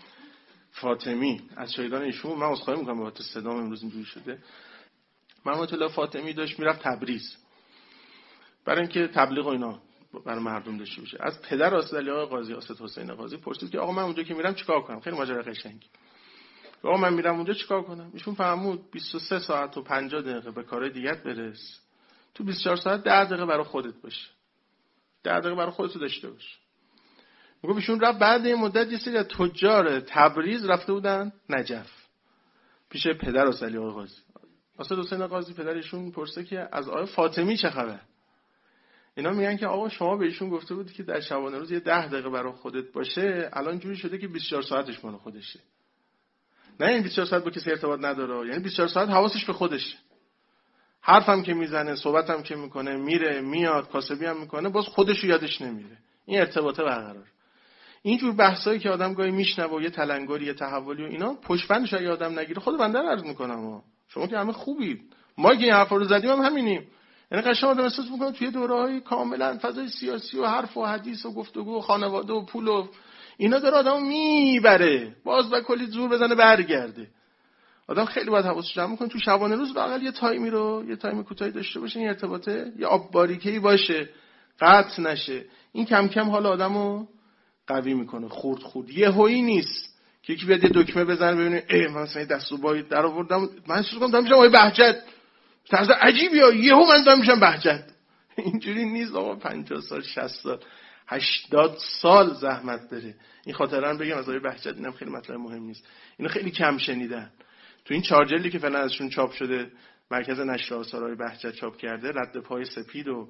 فاطمی از شهیدان ایشون، من عذرخواهی میکنم بابت صدام امروز اینجوری شده، مرحوم آیت الله فاطمی داشت میرفت تبریز برای اینکه تبلیغ و اینا برای مردم داشته باشه. از پدر اسد علی آقای قاضی، اسد حسین قاضی پرسید که آقا من اونجا که میرم چیکار کنم؟ خیلی ماجرا قشنگی. آقا من میرم اونجا چیکار کنم؟ ایشون فرمود 23 ساعت و 50 دقیقه به کارهای دیگت برس، تو 24 ساعت 10 دقیقه برای خودت باشه، 10 دقیقه برای خودت داشته باش. میگه ایشون رفت بعد این مدت یه سری از تجار تبریز رفته بودن نجف پیش پدر اسد علی آقای قاضی. اسد حسین قاضی پدرشون پرسه که از آقای فاطمی چه خبر؟ اینا میگن که آقا شما به ایشون گفته بودی که در شبانه روز یه 10 دقیقه برای خودت باشه، الان جوری شده که 24 ساعتش مال خودشه. نه این 24 ساعت با کسی ارتباط نداره، یعنی 24 ساعت حواسش به خودشه. حرفم که میزنه، صحبتم که میکنه، میره میاد، کاسبی هم میکنه، باز خودش رو یادش نمیره. این ارتباطه برقرار. اینجور بحثایی که آدم گاهی میشنوه و یه تلنگری، یه تحولی و اینا، پشتبندش اگه آدم نگیره، خود بنده رو عرض میکنم شما که همه خوبید، ما که این حرفا رو زدیم هم همینیم. یعنی قشنگ آدم احساس میکنه توی دوره‌های کاملا فضای سیاسی و حرف و حدیث و گفتگو و خانواده و پول و اینا داره آدمو میبره، باز با کلی زور بزنه برگرده. آدم خیلی باید حواسش جمع کنه تو شبانه روز لااقل یه تایمی رو، یه تایم کوتاهی داشته باشه، این ارتباطه یه آب باریکه‌ای باشه، قطع نشه. این کم کم حال آدمو قوی میکنه. خورد یهویی نیست که یکی بیاد یه دکمه بزنه ببینه من مثلا دستوبایی در آوردم، من احساس کنم دارم میشم آقای بهجت، طرز عجیبیه، یهو من دارم میشم بهجت. اینجوری نیست آقا. 50 سال 60 سال 80 سال زحمت داره. این خاطره رو بگم از آقای بهجت، اینم خیلی مطلب مهم نیست، اینو خیلی کم شنیدن. تو این 4 جلدی که فعلا ازشون چاپ شده، مرکز نشر آثار بهجت چاپ کرده، رد پای سپید و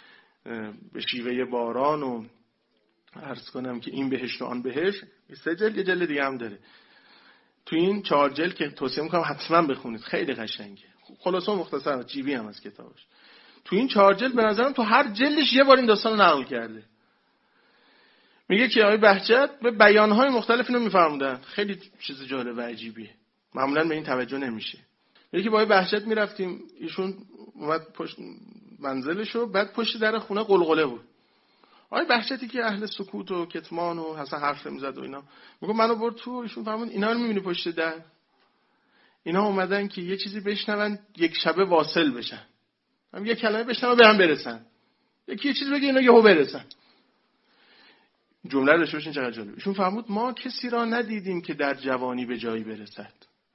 به شیوه باران و عرض کنم که این بهشت و آن بهشت، 3 جلد، یه جلد دیگه هم داره. تو این 4 جلد که توصیه میکنم حتما بخونید، خیلی قشنگه. خلاصه مختصر جیبی هم از کتابش. تو این 4 جلد به نظرم تو هر جلدش یه بار این داستان رو نقل کرده. میگه که آقای بهجت به بیانهای مختلف اینو میفرمودن، خیلی چیز جالب و عجیبیه، معمولا به این توجه نمیشه. میگه که با آقای بهجت میرفتیم، ایشون اومد پشت منزلشو، بعد پشت در خونه قلقله بود. آقای بهجتی که اهل سکوت و کتمان و اصلا حرف نمیزد و اینا، میگم منو برد تو، ایشون فهمون اینا رو میبینی پشت در، اینا اومدن که یه چیزی بشنون یک شبه واصل بشن، هم یه کلمه بشنون به هم برسن، یکی یه چیزی بگه اینا یهو برسن. جمله رو داشته باشین چقدر جالب. ایشون فهمود ما کسی را ندیدیم که در جوانی به جایی برسد.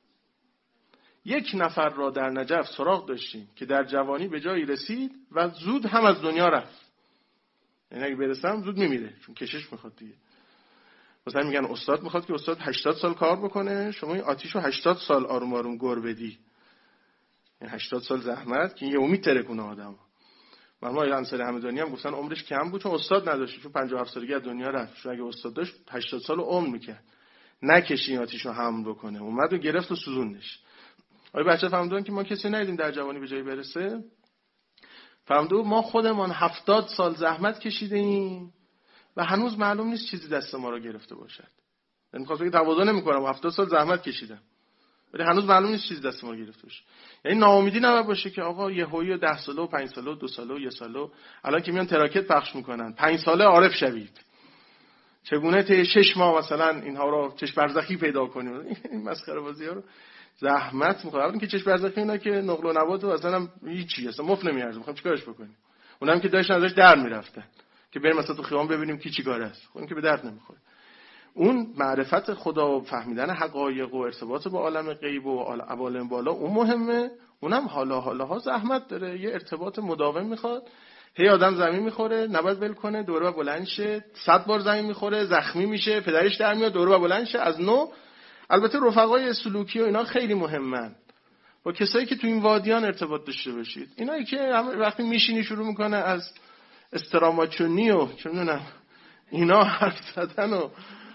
یک نفر را در نجف سراغ داشتیم که در جوانی به جایی رسید و زود هم از دنیا رفت. یعنی اگه برسم زود میمیره، چون کشش میخواد دیگه. مثلا میگن استاد میخواد که استاد 80 سال کار بکنه، شما این آتیشو 80 سال آروم آروم گر بدی. یعنی 80 سال زحمت که یه امید ترکونه آدمو. مرحوم آقای انصاری همدانی هم گفتن عمرش کم بود چون استاد نداشت، چون 57 سالگی از دنیا رفت. چون اگه استاد داشت 80 سال عمر میکرد. نکشی این آتیشو حمل بکنه. اومد و گرفت و سوزوندش. آقای بچه فهمیدن که ما کسی ندیدیم در جوانی به جایی برسه. فهمیدو ما خودمان 70 سال زحمت کشیدیم و هنوز معلوم نیست چیزی دست ما رو گرفته باشد. من می‌خواستم بگم تواضع نمی‌کنم، 70 سال زحمت کشیدم ولی هنوز معلوم نیست چیزی دست ما رو گرفته باشه. یعنی ناامیدی نباید باشه که آقا یهویی 10 ساله و 5 ساله و 2 ساله و 1 ساله الان که میان تراکت پخش میکنن 5 ساله عارف شوید. چگونه طی 6 ماه مثلا اینها رو چشم برزخی پیدا کنیم. این مسخره بازی‌ها رو زحمت می‌خواد. الان که چشم برزخی اینا که نقل و نبات و اصلا هیچی اصلا مفت نمیارزه. می‌خوام چیکارش بکنیم؟ اونم که داشتن ازش در میرفتن که بریم مثلا تو خیابون ببینیم کی چیکار است. اون که به درد نمیخوره. اون معرفت خدا و فهمیدن حقایق و ارتباط با عالم غیب و عوالم بالا اون مهمه. اونم حالاها زحمت داره، یه ارتباط مداوم میخواد. هی آدم زمین میخوره، نباید ول کنه، دوره بلند شه، 100 بار زمین میخوره، زخمی میشه، پدرش در میاد، دوره بلند شه از نو. البته رفقای سلوکی و اینا خیلی مهمن. با کسایی که تو این وادیان ارتباط داشته باشید. اینایی که وقتی میشینی شروع میکنه از استراماچونی و چه میدونم اینا حرف زدن و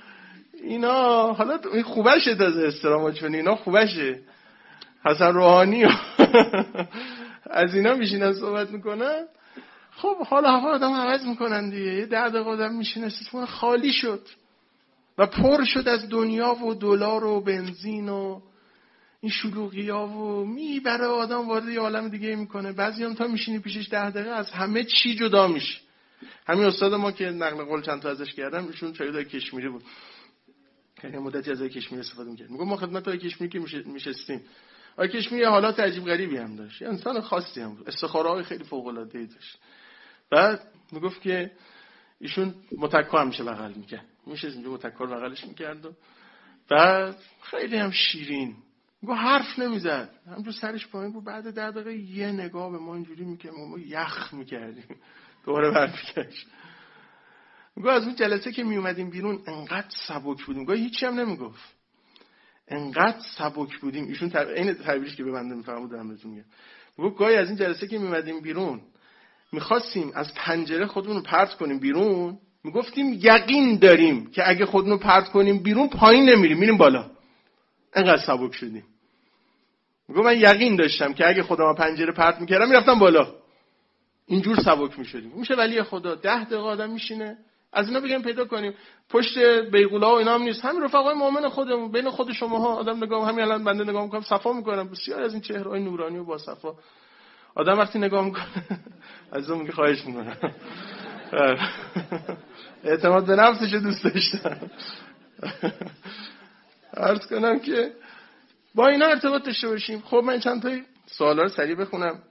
اینا، حالا این خوبشه از استراماچونی اینا خوبشه، حسن روحانی و از اینا میشینن صحبت میکنن. خب حالا هوا آدم عوض میکنن دیگه. یه 10 دقیقه آدم میشینه سیستم خالی شد و پر شد از دنیا و دلار و بنزین و این شلوغی‌ها و میبره آدم وارد یه عالم دیگه میکنه. بعضیام تا میشینی پیشش 10 دقیقه از همه چی جدا میشه. همین استاد ما که نقل قول چند تا ازش کردم، ایشون چایدای کشمیری بود. یه مدتی از کشمیر استفاده می‌کرد. میگم ما خدمت آقای کشمیر که میشستیم. آقای کشمیر حالات عجیب غریبی هم داشت. انسان خاصی هم بود. استخاره‌های خیلی فوق‌العاده‌ای داشت. بعد میگفت که ایشون متکا هم میشه بغل میکرد. میشه اینجا متکا رو بغلش میکرد و بعد خیلی هم شیرین. میگه حرف نمیزد. همونجور سرش پایین بود. بعد 10 دقیقه یه نگاه به ما اینجوری میکرد. ما یخ میکردیم. دوباره برمیگشت. میگه از اون جلسه که میومدیم بیرون انقدر سبک بودیم. میگه هیچی هم نمیگفت. انقدر سبک بودیم. ایشون این تعبیرش که به بنده میفهمه دارم بهتون میگم. میگه گاهی از این جلسه که میومدیم بیرون میخواستیم از پنجره خودمون رو پرت کنیم بیرون، میگفتیم یقین داریم که اگه خودمون رو پرت کنیم بیرون پایین نمیریم، میریم بالا. انقدر سبک شدیم. میگه من یقین داشتم که اگه خودم پنجره پرت میکردم میرفتم بالا. اینجور سبک میشدیم. میشه ولی خدا 10 دقیقه آدم میشینه از اینا بگیم پیدا کنیم. پشت بیغولا و اینا هم نیست. همین رفقای مؤمن خودمون بین خود شماها آدم نگاه، همین الان بنده نگاه میکنم صفا میکنم بسیار از این چهره‌های نورانی و با صفا. آدم وقتی نگاه میکنه از اون که خواهش میکنم اعتماد به نفسش دوست داشتم. عرض کنم که با اینا ارتباط داشته باشیم. خب من چند تا سوالا رو سریع بخونم.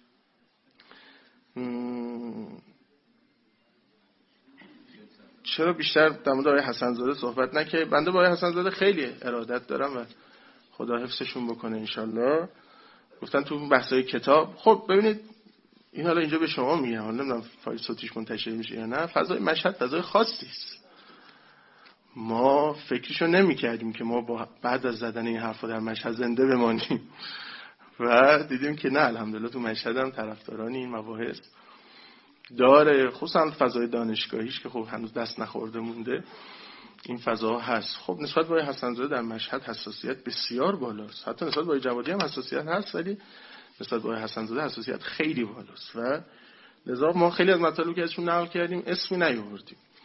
چرا بیشتر در مورد آقای حسن زاده صحبت نکنه؟ بنده با آقای حسن زاده خیلی ارادت دارم و خدا حفظشون بکنه انشالله. گفتن تو بحثای کتاب. خب ببینید این حالا اینجا به شما میگم، حالا نمیدونم فایل صوتیش منتشر میشه یا نه. فضای مشهد فضای خاصی است. ما فکرشو نمی‌کردیم که ما بعد از زدن این حرفا در مشهد زنده بمانیم و دیدیم که نه، الحمدلله تو مشهد هم طرفداران این مباحث داره، خصوصا فضای دانشگاهیش که خب هنوز دست نخورده مونده. این فضا هست. خب نسبت به حسن زاده در مشهد حساسیت بسیار بالاست. حتی نسبت به جوادی هم حساسیت هست، ولی نسبت به حسن زاده حساسیت خیلی بالاست و لذا ما خیلی از مطالبی که ازشون نقل کردیم اسمی نیاوردیم.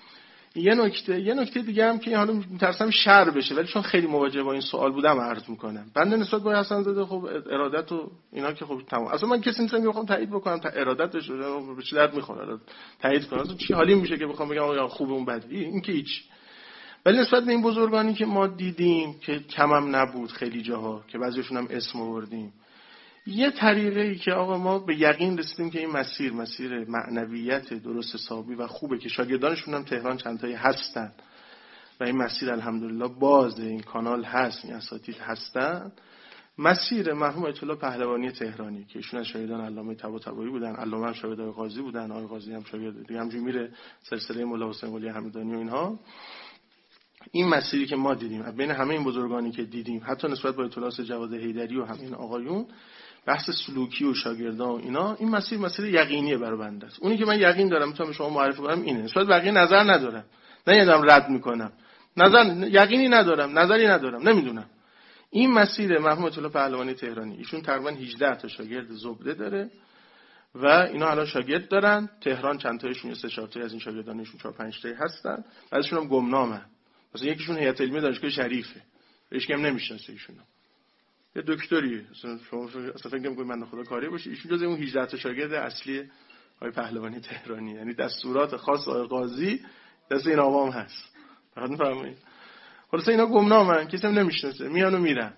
یه نکته دیگه هم که حالا میترسم شر بشه، ولی چون خیلی مواجه با این سوال بودم عرض میکنم. بنده نسبت به حسن زاده خب ارادت و اینا که خب تمام، اصلا من کسی نیستم که بخوام تایید بکنم ارادتش رو به چه درد میخوره تایید کنم، اصلا چی حالی میشه که بخوام بگم آقا خوبه اون بده، این که هیچ. ولی نسبت به این بزرگانی که ما دیدیم که کمم نبود خیلی جاها که بعضیشون هم اسم آوردیم، یه طریقه‌ای که آقا ما به یقین رسیدیم که این مسیر معنویت درست حسابی و خوبه که شاگردانشون هم تهران چند تایی هستن و این مسیر الحمدلله بازه، این کانال هست، این اساتید هستن. مسیر مرحوم آیت الله پهلوانی تهرانی که ایشون از شاگردان علامه طباطبایی بودن، علامه هم شاگرد آقای قاضی بودن، آقای قاضی هم شاگرد دیگه، همینجوری میره سلسله مولا حسین ولی همدانی و اینها. این مسیری که ما دیدیم بین همه این بزرگانی که دیدیم، حتی نسبت با آیت الله جواد حیدری و همین آقایون، بحث سلوکی و شاگردان و اینا، این مسیر یقینیه برای بنده است. اونی که من یقین دارم میتونم شما معرفی کنم اینه. نسبت بقیه نظر ندارم، نه یادم رد میکنم، یقینی ندارم، نظری ندارم، نمیدونم. این مسیر مرحوم آیت الله پهلوانی تهرانی، ایشون تقریبا 18 تا شاگرد زبده داره و اینا الان شاگرد دارن. تهران چند تایشون 3-4 تا از این شاگردانشون 4-5 تا هستن، بعضیشون هم گمنامن. مثلا یکیشون هیئت علمی دانشگاه شریفه، هیچ کم نمیشناسه ایشونو، یه دکتریه، اصلا شما فکر نمی‌کنید من خدا کاری باشه. ایشون جز اون 18 تا شاگرد اصلی آقای پهلوانی تهرانی، یعنی دستورات خاص آقای قاضی دست این آقام هست. فقط می‌فهمید. خلاص اینا گمنامن، کسی هم نمیشناسه، میان و میرن.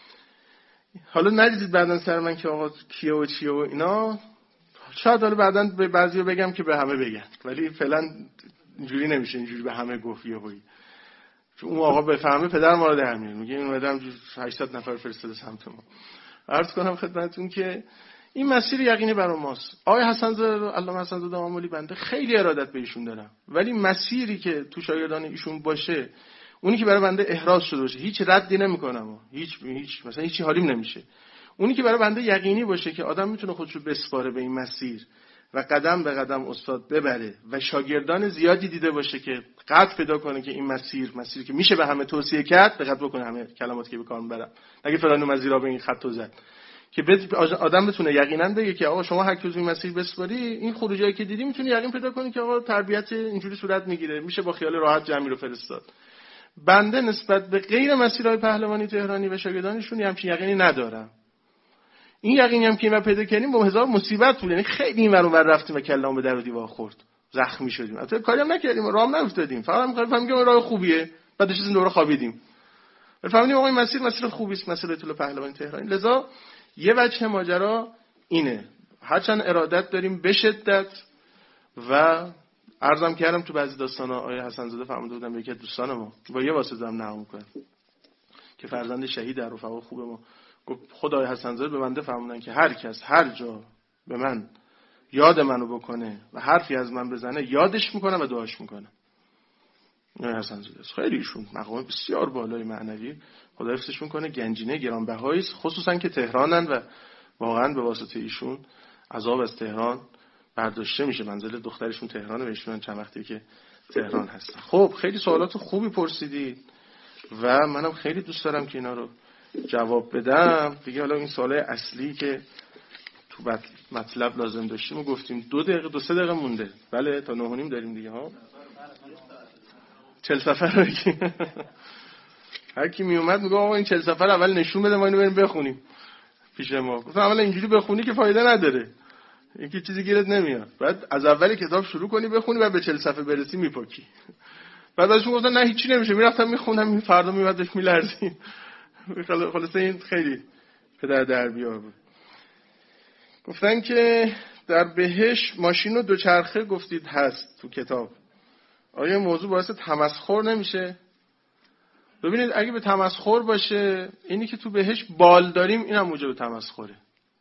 حالا ندیدید بعدن سر من که آقا کیه و چیه و اینا، شاید حالا بعدن به بعضیا بگم که به همه بگن، ولی فعلا اینجوری نمیشه، اینجوری به همه گفت یهویی. چون اون آقا بفهمه پدر ما رو در میاره، میگه این اومدم 800 نفر فرستاده سمت ما. عرض کنم خدمتتون که این مسیر یقینی برای ماست. آقای حسن زاده، علامه حسن زاده آملی، بنده خیلی ارادت به ایشون دارم، ولی مسیری که تو شاگردان ایشون باشه، اونی که برای بنده احراز شده باشه، هیچ ردی نمیکنم، هیچ مثلا هیچی حالیم نمیشه. اونی که برای بنده یقینی باشه که آدم میتونه خودشو بسپاره به این مسیر و قدم به قدم استاد ببره و شاگردان زیادی دیده باشه که قد پیدا کنه که این مسیری که میشه به همه توصیه کرد، دقت بکنه همه کلماتی که به کار میبرم، نگه فلان مزیرا به این خط زد، که آدم بتونه یقینا بگه که آقا شما هر کی این مسیر بسپاری، این خروجایی که دیدی میتونی یقین پیدا کنی که آقا تربیت اینجوری صورت میگیره، میشه با خیال راحت جمعی رو فرستاد. بنده نسبت به غیر مسیرهای پهلوانی تهرانی و شاگردانشون همچین یقینی ندارم. این یقینی هم که ما پیدا کردیم با هزار مصیبت بود، یعنی خیلی اینور اونور رفتیم و کلام به در و دیوار خورد، زخمی شدیم، البته کاری هم نکردیم، راه هم نیفتادیم، فقط می‌خوایم که راه خوبیه، بعدش از این دوره خوابیدیم. فهمیدیم آقا این مسیر خوبی است، مسیر آیت الله پهلوانی تهرانی. لذا یه وجه ماجرا اینه، هرچند ارادت داریم به شدت و عرضم کردم تو بعضی داستانا آقای حسن زاده فرموده بودن به یکی از دوستان ما با یه واسطه هم نقل می‌کنه که فرزند شهید در رفقا خوب ما گفت خدای حسن زاده به بنده فرمودن که هر کس هر جا به من یاد منو بکنه و حرفی از من بزنه یادش میکنم و دعاش میکنم. نه حسن زاده خیلی ایشون مقام بسیار بالای معنوی، خدا حفظش میکنه، گنجینه گرانبهایی است، خصوصا که تهرانن و واقعا به واسطه ایشون عذاب از تهران برداشته میشه. منزل دخترشون تهرانه و ایشون چند وقتی که تهران هستن. خب خیلی سوالات خوبی پرسیدید و منم خیلی دوست دارم که اینا رو جواب بدم دیگه. حالا این سوالای اصلی که تو مطلب لازم داشتیم و گفتیم 2 دقیقه 2-3 دقیقه مونده. بله تا 9:30 داریم دیگه ها. 40 سفر هر کی می اومد میگه آقا این 40 سفر اول نشون بده ما اینو بریم بخونیم پیش ما. گفتم اولا اینجوری بخونی که فایده نداره، اینکه چیزی گیرت نمیاد، بعد از اول کتاب شروع کنی بخونی و به 40 صفحه برسی میپاکی. بعد ازشون گفتن نه هیچی نمیشه، میرفتم میخوندم، این فردا میومدش میلرزید. خلاصه این خیلی پدر در بیار بود. گفتن که در بهشت ماشین و دوچرخه گفتید هست تو کتاب، آیا موضوع باعث تمسخر نمیشه؟ ببینید اگه به تمسخر باشه، اینی که تو بهشت بال داریم اینم موجب تمسخره.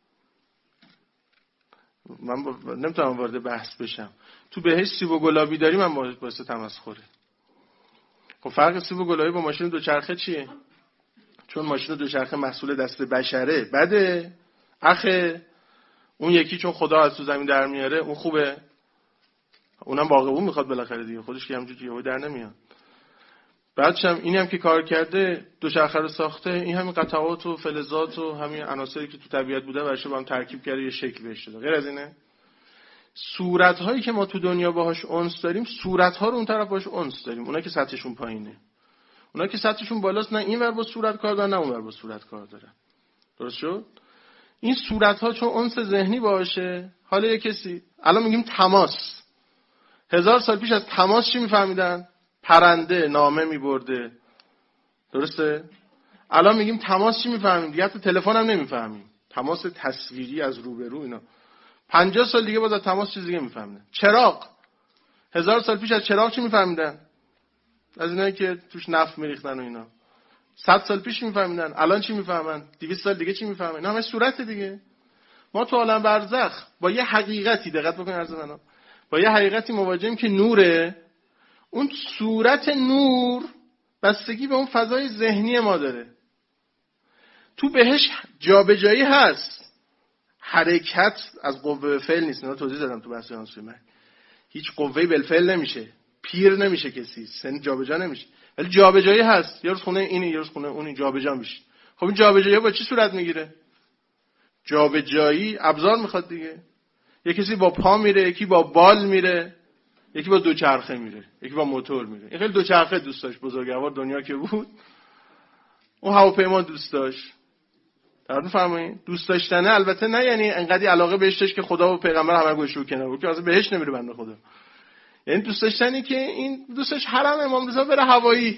من نمیتونم وارد بحث بشم. تو بهشت سیب و گلابی داریم هم باعث تمسخره. خب فرق سیب و گلابی با ماشین دوچرخه چیه؟ چون ماشین دوچرخه محصول دست بشره بده، اخه اون یکی چون خدا از تو زمین در میاره اون خوبه، اونم باغبون میخواد بالاخره دیگه، خودش که همونجوری یهو در نمیاد. بعدش هم اینی هم که کار کرده دوچرخه رو ساخته، این همین قطعات و فلزات و همین عناصری که تو طبیعت بوده برش با هم ترکیب کرده یه شکل بهش داده. غیر از اینه صورت‌هایی که ما تو دنیا باهاش انس داریم، صورت‌ها رو اون طرف باهاش انس داریم. اونا که سطحشون پایینه، اونا که سطحشون بالاست، نه این ور با صورت کار دارن نه اون ور با صورت کار دارن. درست شد؟ این صورت‌ها چون انس ذهنی باشه، حالا یه کسی الان میگیم تماس، 1000 سال پیش از تماس چی میفهمیدن؟ پرنده نامه میبرده. درسته؟ الان میگیم تماس چی میفهمیم؟ دیگه حتی تلفن هم نمیفهمیم. تماس تصویری از روبرو اینا. 50 سال دیگه باز از تماس چیز دیگه میفهمیدن. چراغ، 1000 سال پیش از چراغ چی میفهمیدن؟ از اینایی که توش نفت میریختن و اینا. 100 سال پیش میفهمیدن. الان چی میفهمن؟ 200 سال دیگه چی میفهمن؟ اینا همه صورت دیگه. ما تو عالم برزخ با یه حقیقتی، دقت بکنید عرض منو، با یه حقیقتی مواجهیم که نوره. اون صورت نور بستگی به اون فضای ذهنی ما داره. تو بهش جابجایی هست، حرکت از قوه به فعل نیست. اینا توضیح دادم تو بحث انسوی مرگ. هیچ قوه‌ای بالفعل نمیشه، پیر نمیشه کسی، سن جابجا نمیشه، ولی جابجایی هست. یه روز خونه اینی، یه روز خونه اونی، جابجا میشه. خب این جابجایی با چی صورت میگیره؟ جابجایی ابزار میخواد دیگه. یه کسی با پا میره، یکی با بال میره، یکی با دوچرخه میره، یکی با موتور میره. این خیلی دوچرخه دوست داشت، بزرگوار دنیا که بود اون هواپیما دوست داشت. درست فرمایید؟ دوست داشتنه البته نه یعنی انقدی علاقه بهش داشت که خدا و پیغمبر همه گوشو کنار بود که اصلا بهش نمیره بنده خدا. یعنی دوست داشتنی که این دوستش حرم امام رضا بره هوایی.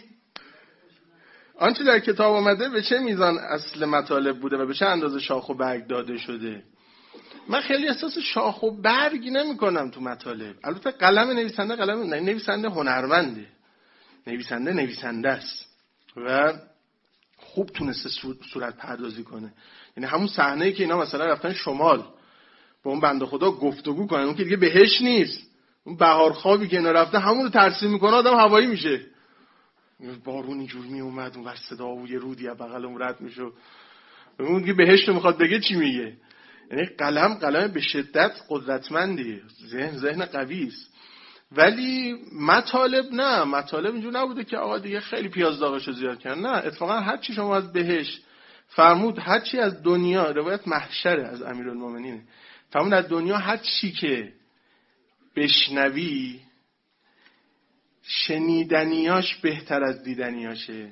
آنچه در کتاب اومده به چه میزان اصل مطالب بوده و به چه اندازه شاخ و برگ داده شده. من خیلی احساس شاخ و برگ نمی‌کنم تو مطالب. البته قلم نویسنده قلم نویسنده هنرمنده. نویسنده است و خوب تونسته صورت پردازی کنه. یعنی همون صحنه‌ای که اینا مثلا رفتن شمال با اون بنده خدا گفتگو کنن، اون که دیگه بهش نیست، اون بهار خوابی که اینا رفته همون رو ترسیم میکنه، آدم هوایی میشه. بارون اینجور می اومد اون ور صدا و یه رودی از بغل اون رد میشه، اون دیگه بهش نمیخواد بگه چی میگه. یعنی قلم به شدت قدرتمندیه، ذهن قوی است. ولی مطالب اینجور نبوده که آقا دیگه خیلی پیاز داغشو زیاد کردن. نه، اتفاقا هر چی شما از بهش فرمود، هر چی از دنیا، روایت محشر از امیرالمومنین فرمود از دنیا هر چی که بشنوی شنیدنیاش بهتر از دیدنیاشه.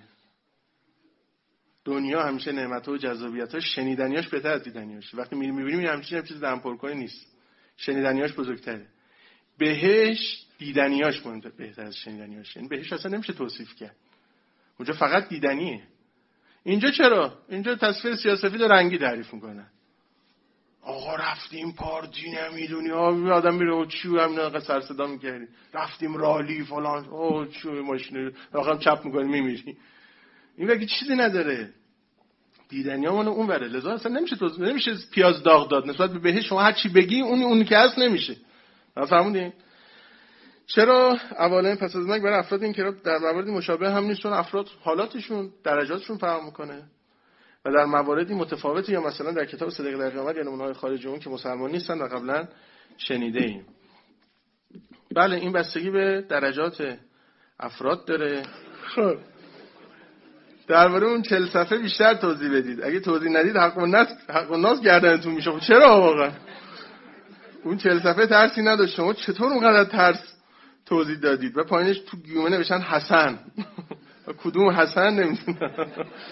دنیا همیشه نعمت‌ها و جذابیت‌هاش، شنیدنیاش بهتر از دیدنیاشه. وقتی می‌بینیم همین چیز دم پرکنی نیست، شنیدنیاش بزرگتره. بهش دیدنیاش مهمتر، بهتر از شنیدنیاش. یعنی بهش اصلا نمیشه توصیف کرد، اونجا فقط دیدنیه. اینجا چرا؟ اینجا تصویر سیاه‌سفید و رنگی تعریف میکنن. آقا رفتیم پارتی نمیدونی، آدم میره چی همین انقدر سر صدا میکردی، رفتیم رالی فلان، چی ماشین آقا چپ میکنی میمیری. این وقتی چیزی نداره. دیدنیامون اون وره، لذا اصلا نمیشه پیاز داغ داد نسبت به بهش. شما هر چی بگی اون که هست نمیشه. فهمیدین؟ چرا اولا پس از مرگ برای افراد این که در مواردی مشابه هم نیست، چون افراد حالاتشون درجاتشون فرق میکنه و در مواردی متفاوته. یا مثلا در کتاب صدق در قیامت، یعنی اونهای خارج اون که مسلمان نیستن و قبلا شنیده ایم. بله این بستگی به درجات افراد داره. خب درباره اون 40 صفحه بیشتر توضیح بدید. اگه توضیح ندید حق الناس گردنتون میشه. چرا واقعا اون 40 صفحه ترسی نداشت؟ شما چطور اونقدر ترس توضیح دادید؟ و پایینش تو گیومه نوشتن حسن. کدوم حسن نمیدونم.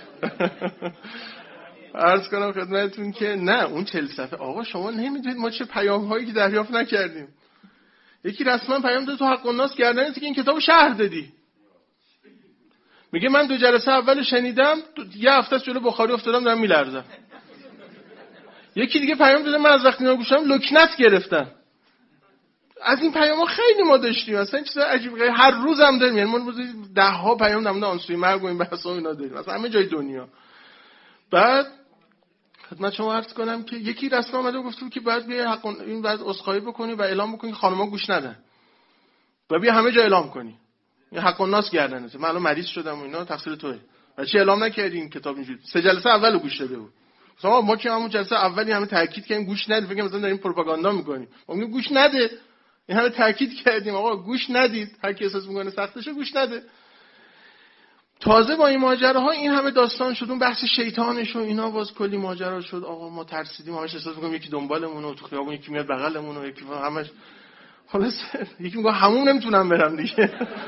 عرض کنم خدمتتون که نه، اون 40 صفحه آقا شما نمیدونید ما چه پیام هایی که دریافت نکردیم. یکی رسما پیام داد تو حق الناس گردنت که این کتابو شرح دادی. میگه من 2 جلسه اول شنیدم، یه هفته جلو بخاری افتادم دارم میلرزم. یکی دیگه پیام داده من از وقتی اینا گوشم لکنت گرفتم. از این پیاما خیلی ما داشتیم، اصلا چیز عجیب غریب هر روز هم داریم. یعنی ما روزی 10 پیام داریم آنسوی مرگ و این بحثا اینا داریم، اصلا همه جای دنیا. بعد خدمت شما عرض کنم که یکی رسما اومده و گفت که باید بیا این بعد عذرخواهی بکنی و اعلام بکنی که خانم‌ها گوش ندن و بیا همه جا اعلام کنی این حق الناس گردنته. من الان مریض شدم و اینا، تقصیر توئه. و چی اعلام نکردی این کتاب اینجوری؟ 3 جلسه اولو گوش داده بود. مثلا ما که همون جلسه اولی همه تاکید کردیم گوش نده، فکر مثلا داریم پروپاگاندا می‌کنیم. ما میگیم گوش نده. این همه تاکید کردیم آقا گوش ندید. هر کی احساس می‌کنه سختشه گوش نده. تازه با این ماجراها این همه داستان شد، اون بحث شیطانش و اینا باز کلی ماجرا شد. آقا ما ترسیدیم، همش احساس می‌کنیم یکی دنبالمونه، تو خیابون یکی میاد بغلمون و یکی همش خلاص یکی میگه همون نمیتونم برم دیگه.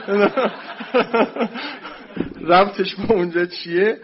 ربطش با اونجا چیه؟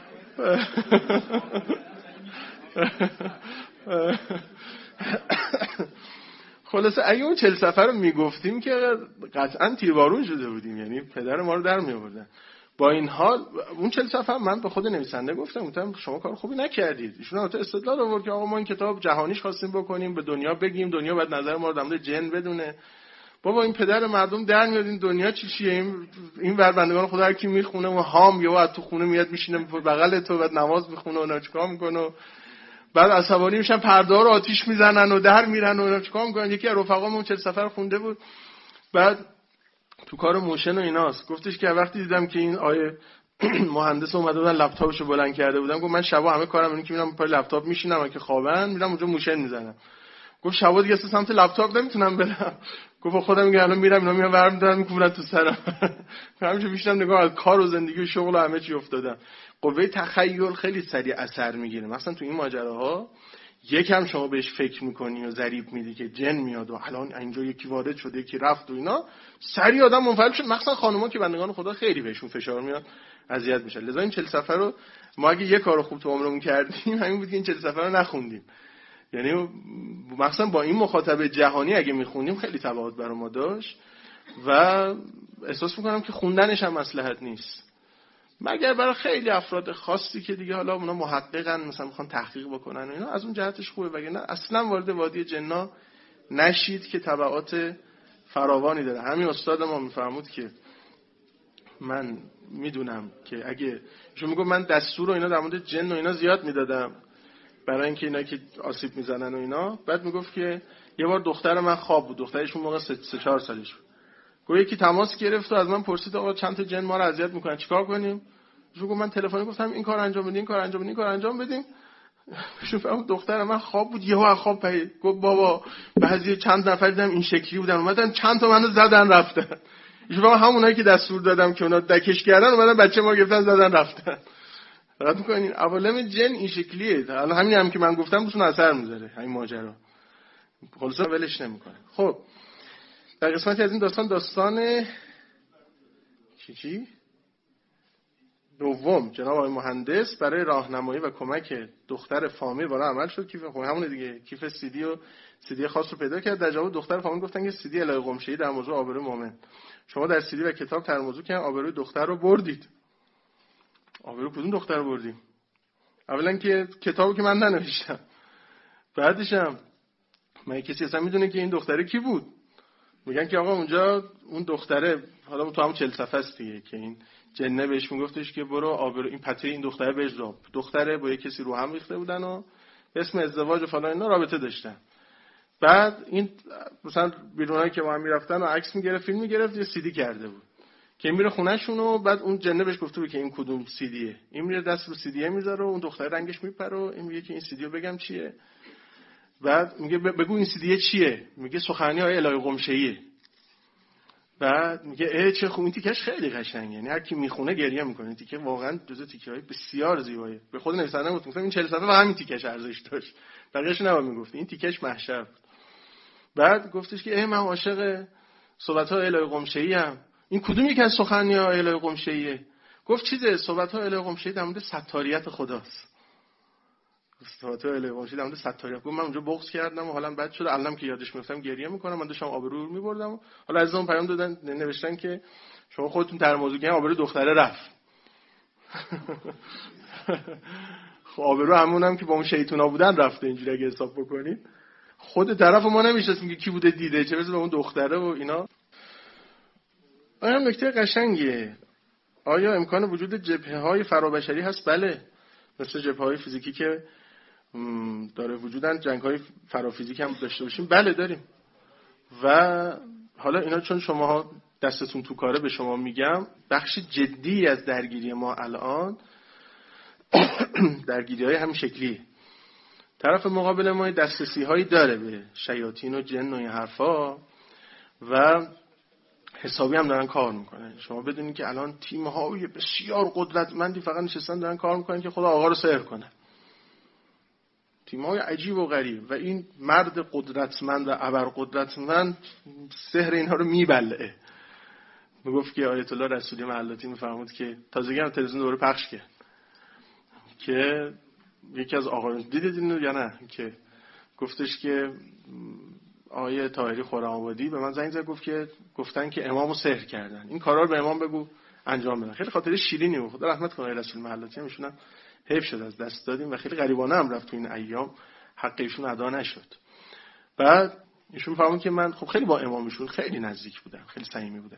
خلاصه اگه اون 40 سفر رو میگفتیم که قطعا تیربارون شده بودیم، یعنی پدر ما رو در میآوردن. با این حال اون 40 سفر من به خود نویسنده گفتم شما کار خوبی نکردید. ایشون البته استدلال آورد که آقا ما این کتاب جهانیش خواستیم بکنیم، به دنیا بگیم، دنیا باید نظر ما رو در مورد جن بدونه. بابا این پدر مردم در میاد این دنیا چیه؟ این ور بندگان خدا هر کی میخونه و هام یا از تو خونه میاد میشینه بغل تو بعد نماز میخونه و چیکار میکنه، بعد عصبانی میشن پرده ها رو آتیش میزنن و در میرن و چیکار میکنن. یکی از رفقامون 40 سفر خونده بود، بعد تو کار موشن و ایناست، گفتش که وقتی دیدم که این آیه مهندس اومده بودن لپتاپشو بلند کرده بودن، گفت من شبا همه کارم اینه که میرم پای لپتاپ میشینم که خوابن میرم اونجا موشن میزنم. گفت شبا دیگه سمت لپتاپ نمیتونم برم. گفت خودم میگم الان میرم اینا میان ورم دارن میکوبن تو سرم. همیشه بیشترم نگاه از کار و زندگی و شغل و همه چی افتادم. قوه تخیل خیلی سریع اثر میگیره. مثلا تو این ماجراها یکم شما بهش فکر میکنی و ضریب میدی که جن میاد و الان اینجا یکی وارد شده یکی رفت و اینا، سریع آدم منفعل شد. مثلا خانوما که بندگان خدا خیلی بهشون فشار میاد اذیت میشن. لذا این 40 سفر رو ما اگه یه کارو خوب تو عمرمون کردیم همین بود که این 40 سفر رو نخوندیم. یعنی مثلا با این مخاطب جهانی اگه میخونیم خیلی تبعات برای ما داشت و احساس میکنم که خوندنش هم مصلحت نیست، مگر برای خیلی افراد خاصی که دیگه حالا اونا محققن مثلا میخوان تحقیق بکنن و اینا، از اون جهتش خوبه، وگرنه اصلا وارد وادی جنا نشید که تبعات فراوانی داره. همین استاد ما میفرمود که من میدونم که اگه شما میگم من دستور و اینا در مورد جن و اینا زیاد میدادم برای اینکه اینا که آسیب میزنن و اینا، بعد میگفت که یه بار دختر من خواب بود، دخترشون موقع 3-4 سالش بود، گفت یکی تماس گرفت و از من پرسید آقا چند تا جن ما رو اذیت میکنن چیکار کنیم؟ گفت من تلفنی گفتم این کار انجام بدین، این کار انجام بدین، این کار انجام بدین. شوف فهمید دختر من خواب بود، یهو از خواب پرید، گفت بابا بعضی چند نفر دیدم این شکلی بودن اومدن چند تا منو زدن رفتن. شوف همونایی که دستور دادم که اونا دکش کردن اومدن بچه ما گرفتن زدن رفتن. رد میکنین عوالم جن این شکلیه. حالا همین هم که من گفتم روشون اثر میذاره همین ماجرا، خلاصا ولش نمیکنه. خب در قسمتی از این داستان چی دوم جناب آقای مهندس برای راهنمایی و کمک دختر فامیل وارد عمل شد. کیف همونه دیگه، کیف CD و CD خاص رو پیدا کرد. در جواب دختر فامیل گفتن که CD الهی قمشه‌ای در موضوع آبروی مؤمن، شما در CD و کتاب تر موضوع کردن آبروی دختر رو بردید. آبروی کدوم دختر رو بردیم؟ اولا که کتابو که من ننوشتم، بعدش هم من کسی اصلا میدونه که این دختره کی بود. میگن که آقا اونجا اون دختره، حالا تو هم 40 صفحه است دیگه، که این جنه بهش میگفتش که برو آبرو این پته این دختره بهش راب، دختره با یه کسی رو هم ریخته بودن و اسم ازدواج و فلان اینا رابطه داشتن. بعد این مثلا بیرونایی که با هم میرفتن و عکس میگرفت فیلم میگرفت یه CD کرده بود که میره خونهشون و بعد اون جنه بهش گفته بود که این کدوم CDه، این میره دست رو CD میذاره و اون دختره رنگش میپره و این میگه که این CD رو بگم چیه، بعد میگه بگو این CD چیه، میگه سخنرانی آیه الهی قمشه‌ایه. بعد میگه چه خوب، این تیکش خیلی قشنگه، یعنی هر کی میخونه گریه میکنه. این تیکه واقعا جزو تیکه‌های بسیار زیباییه. به خود نویسنده گفتم این 40 صفحه و همین تیکش ارزش داشت، بقیه‌اش نباید میگفت، این تیکش محشر بود. بعد گفتش که من عاشق صحبت‌های الهی قمشه‌ای ام. این کدوم یک از سخنرانی‌های الهی قمشه‌ایه؟ گفت چیزه، صحبت‌های الهی قمشه‌ای در مورد ستاریت خداست. صحبت‌های الهی قمشه‌ای در مورد ستاریت. گفت من اونجا بغض کردم و حالا بد شد، الانم که یادش میافتم گریه میکنم، من داشتم آبرو می‌بردم. حالا عزیزان پیام دادن نوشتن که شما خودتون در موضوع که آبرو دختره رفت. خب آبرو همونم که با اون شیطونا بودن رفته، اینجوری اگه حساب بکنید. خود طرف ما نمی‌شناسیم که کی بوده دیده، چه برسه به اون دختره و اینا. آیا نکته قشنگیه. آیا امکان وجود جبهه‌های فرابشری هست؟ بله، مثل جبهه‌های فیزیکی که داره وجودن، جنگ‌های فرافیزیک هم داشته باشیم. بله داریم. و حالا اینا چون شما دستتون تو کاره به شما میگم، بخش جدی از درگیری ما الان درگیری‌های همین شکلیه. طرف مقابل ما دسترسی‌هایی داره به شیاطین و جن و این حرفا و حسابی هم دارن کار میکنن. شما بدونید که الان تیم‌های بسیار قدرتمندی فقط نشستن دارن کار میکنن که خدا آقا رو سحر کنه. تیم‌های عجیب و غریب و این مرد قدرتمند و ابرقدرتمند سحر اینها رو میبلعه. میگفت که آیت الله رسولی محلاتی میفرمود که تازگی هم تلویزیون دوره پخش کرد که یکی از آقایون دیدید یا نه که گفتش که آیه طاهری خرم‌آبادی به من زنگ زد گفت که گفتن که امامو سحر کردن، این کارا رو به امام بگو انجام بدن. خیلی خاطره شیرینی بود، خدا رحمت کنه رسول محلاتی، هم ایشون حیف شد از دست دادیم و خیلی غریبانه هم رفت تو این ایام، حق ایشون ادا نشد. بعد ایشون فهمید که من خب خیلی با امامشون خیلی نزدیک بودم، خیلی صمیمی بودم.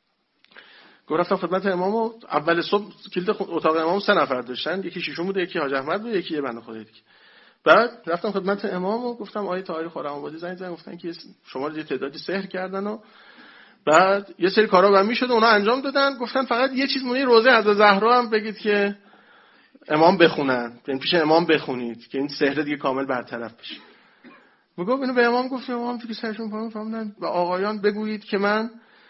رفتم خدمت امامو، اول صبح کلید اتاق امام 3 نفر داشتن، یکی شیشون بود، یکی حاج احمد بود، یکی یه بنده خدایی دیگه. بعد رفتم خدمت امامو گفتم آیه طاهری خرم‌آبادی زنگ زدن گفتن که شما رو یه تعدادی سحر کردن و بعد یه سری کارا هم میشد اونا انجام دادن، گفتن فقط یه چیز مونی روزه حضرت زهرا هم بگید که امام بخونن، یعنی پیش امام بخونید که این سحر دیگه کامل برطرف بشه. میگم اینو به امام گفتم، امام تو که سرشون فهمیدن و آقایان بگویید که من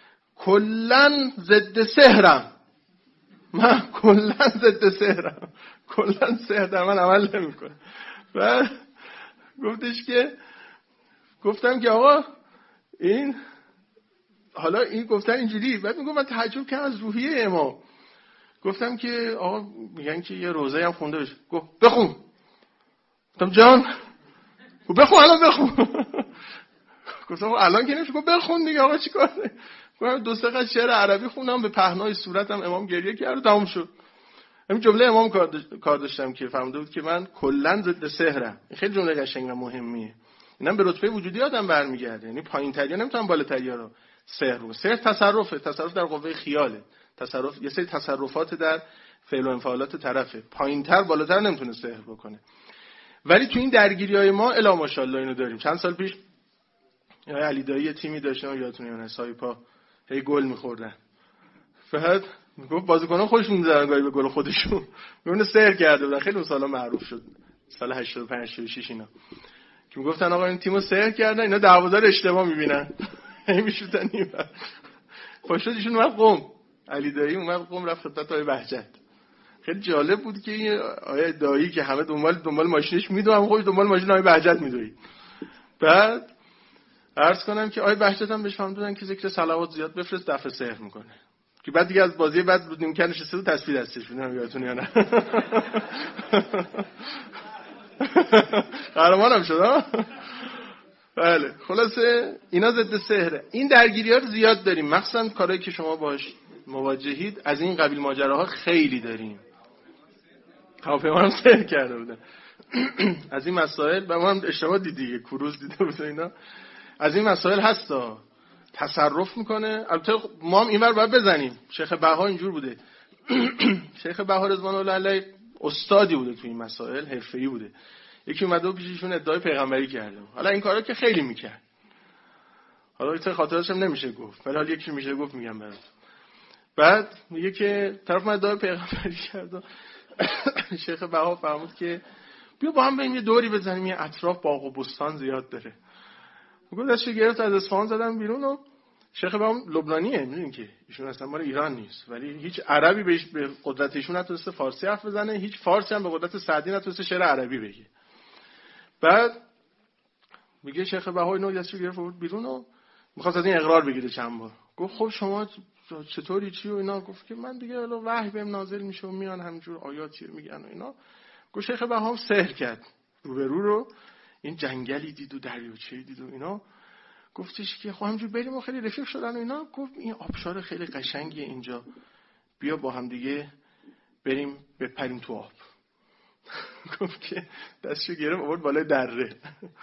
کلن ضد سحرم، من کلن ضد سحرم، کلن سحر در من عمل نمیکنه. و گفتش که گفتم که آقا این حالا این گفتن اینجوری. بعد میگم من تعجب کردم از روحیه امام. گفتم که آقا میگن که یه روزه هم خونده بشه. گفت بخون. گفتم جان گفت بخون الان بخون. گفتم الان که نمیشه. گفت بخون دیگه آقا چیکار کنم. گفتم 2-3 خط شعر عربی خوندم، به پهنای صورتم امام گریه کرد و تموم شد. همین جمله امام کار داشتم که فهمیده بود که من کلا ضد سحرم. این خیلی جمله قشنگ و مهمیه. اینم به رتبه وجودی آدم برمیگرده، یعنی پایین‌تریا نمیتونن بالاتریا رو سحر رو. سحر تصرفه، تصرف در قوه خیاله، تصرف یه سری تصرفات در فعل و انفعالات طرفه، پایین‌تر بالاتر نمیتونه سحر بکنه. ولی تو این درگیری‌های ما الا ماشاءالله اینو داریم. چند سال پیش علی دایی تیمی داشتن، یادتونه یا نه، سایپا هی گل می‌خوردن. فقط میگفت بازیکنان خودشون می‌ذارن گاهی به گل خودشون. میونه سحر کرده بودن، خیلی اون سالا معروف شد. سال 85 86 اینا. که میگفتن آقا این تیمو سحر کردن، اینا دروازه اشتباه می‌بینن. میشوتن اینور. خوششون اومد قم، علی دایی اومد قم رفت خدمت آقای بهجت. خیلی جالب بود که این آقای دایی که همه دنبال ماشینش میدوه، هم خودش دنبال ماشین آقای بهجت میدوید. بعد عرض کنم که آقای بهجت هم بهش فهمیدن که ذکر صلوات زیاد بفرست دفع سحر میکنه. که بعد دیگه از بازی بعد بود نیمکت نشسته بود تسبیح دستش بود، یادتون یا نه؟ قهرمانم شد. بله خلاصه اینا ضد سحره. این درگیری‌ها رو زیاد داریم، مخصوصا کارهایی که شما باهاش مواجهید. از این قبیل ماجراها خیلی داریم. هواپیما هم سحر کرده بودن. از این مسائل و ما هم اشتباه دیدی، کروز دیده بود اینا. از این مسائل هستا، تصرف میکنه. البته ما هم اینور باید بزنیم. شیخ بها اینجور بوده. شیخ بها رضوان الله علیه استادی بوده تو این مسائل، حرفه‌ای بوده. یکی اومده و پیششون ادعای پیغمبری کرده. حالا این کارا که خیلی میکرد. حالا این خاطرش هم نمیشه گفت. ولی حالا یکی میشه گفت میگم برات. بعد میگه که طرف من ادعای پیغمبری کرد. شیخ بها فرمود که بیا با هم بریم یه دوری بزنیم، یه اطراف باغ و بستان زیاد داره. میگه دستش گرفت از اصفهان زدن بیرون و شیخ بها لبنانیه، میدونین که ایشون اصلا مال ایران نیست، ولی هیچ عربی بهش به قدرت ایشون نتونسته فارسی حرف بزنه، هیچ فارسی هم به قدرت سعدی نتونسته شعر عربی بگه. بعد میگه شیخ بهایی نو دستش گرفت بیرون و میخواست از این اقرار بگیره چند بار. گفت خب شما چطوری چی و اینا؟ گفت که من دیگه الان وحی بهم نازل میشه و میان همینجور آیاتی میگن و اینا. گفت شیخ بهام سحر کرد، روبرو رو این جنگلی دید و دریاچه‌ای دید و اینا. گفتش که خب همینجور بریم و خیلی رفیق شدن و اینا. گفت این آبشار خیلی قشنگیه اینجا، بیا با هم دیگه بریم بپریم تو آب. گفت که دستشو گرفت آورد بالای دره.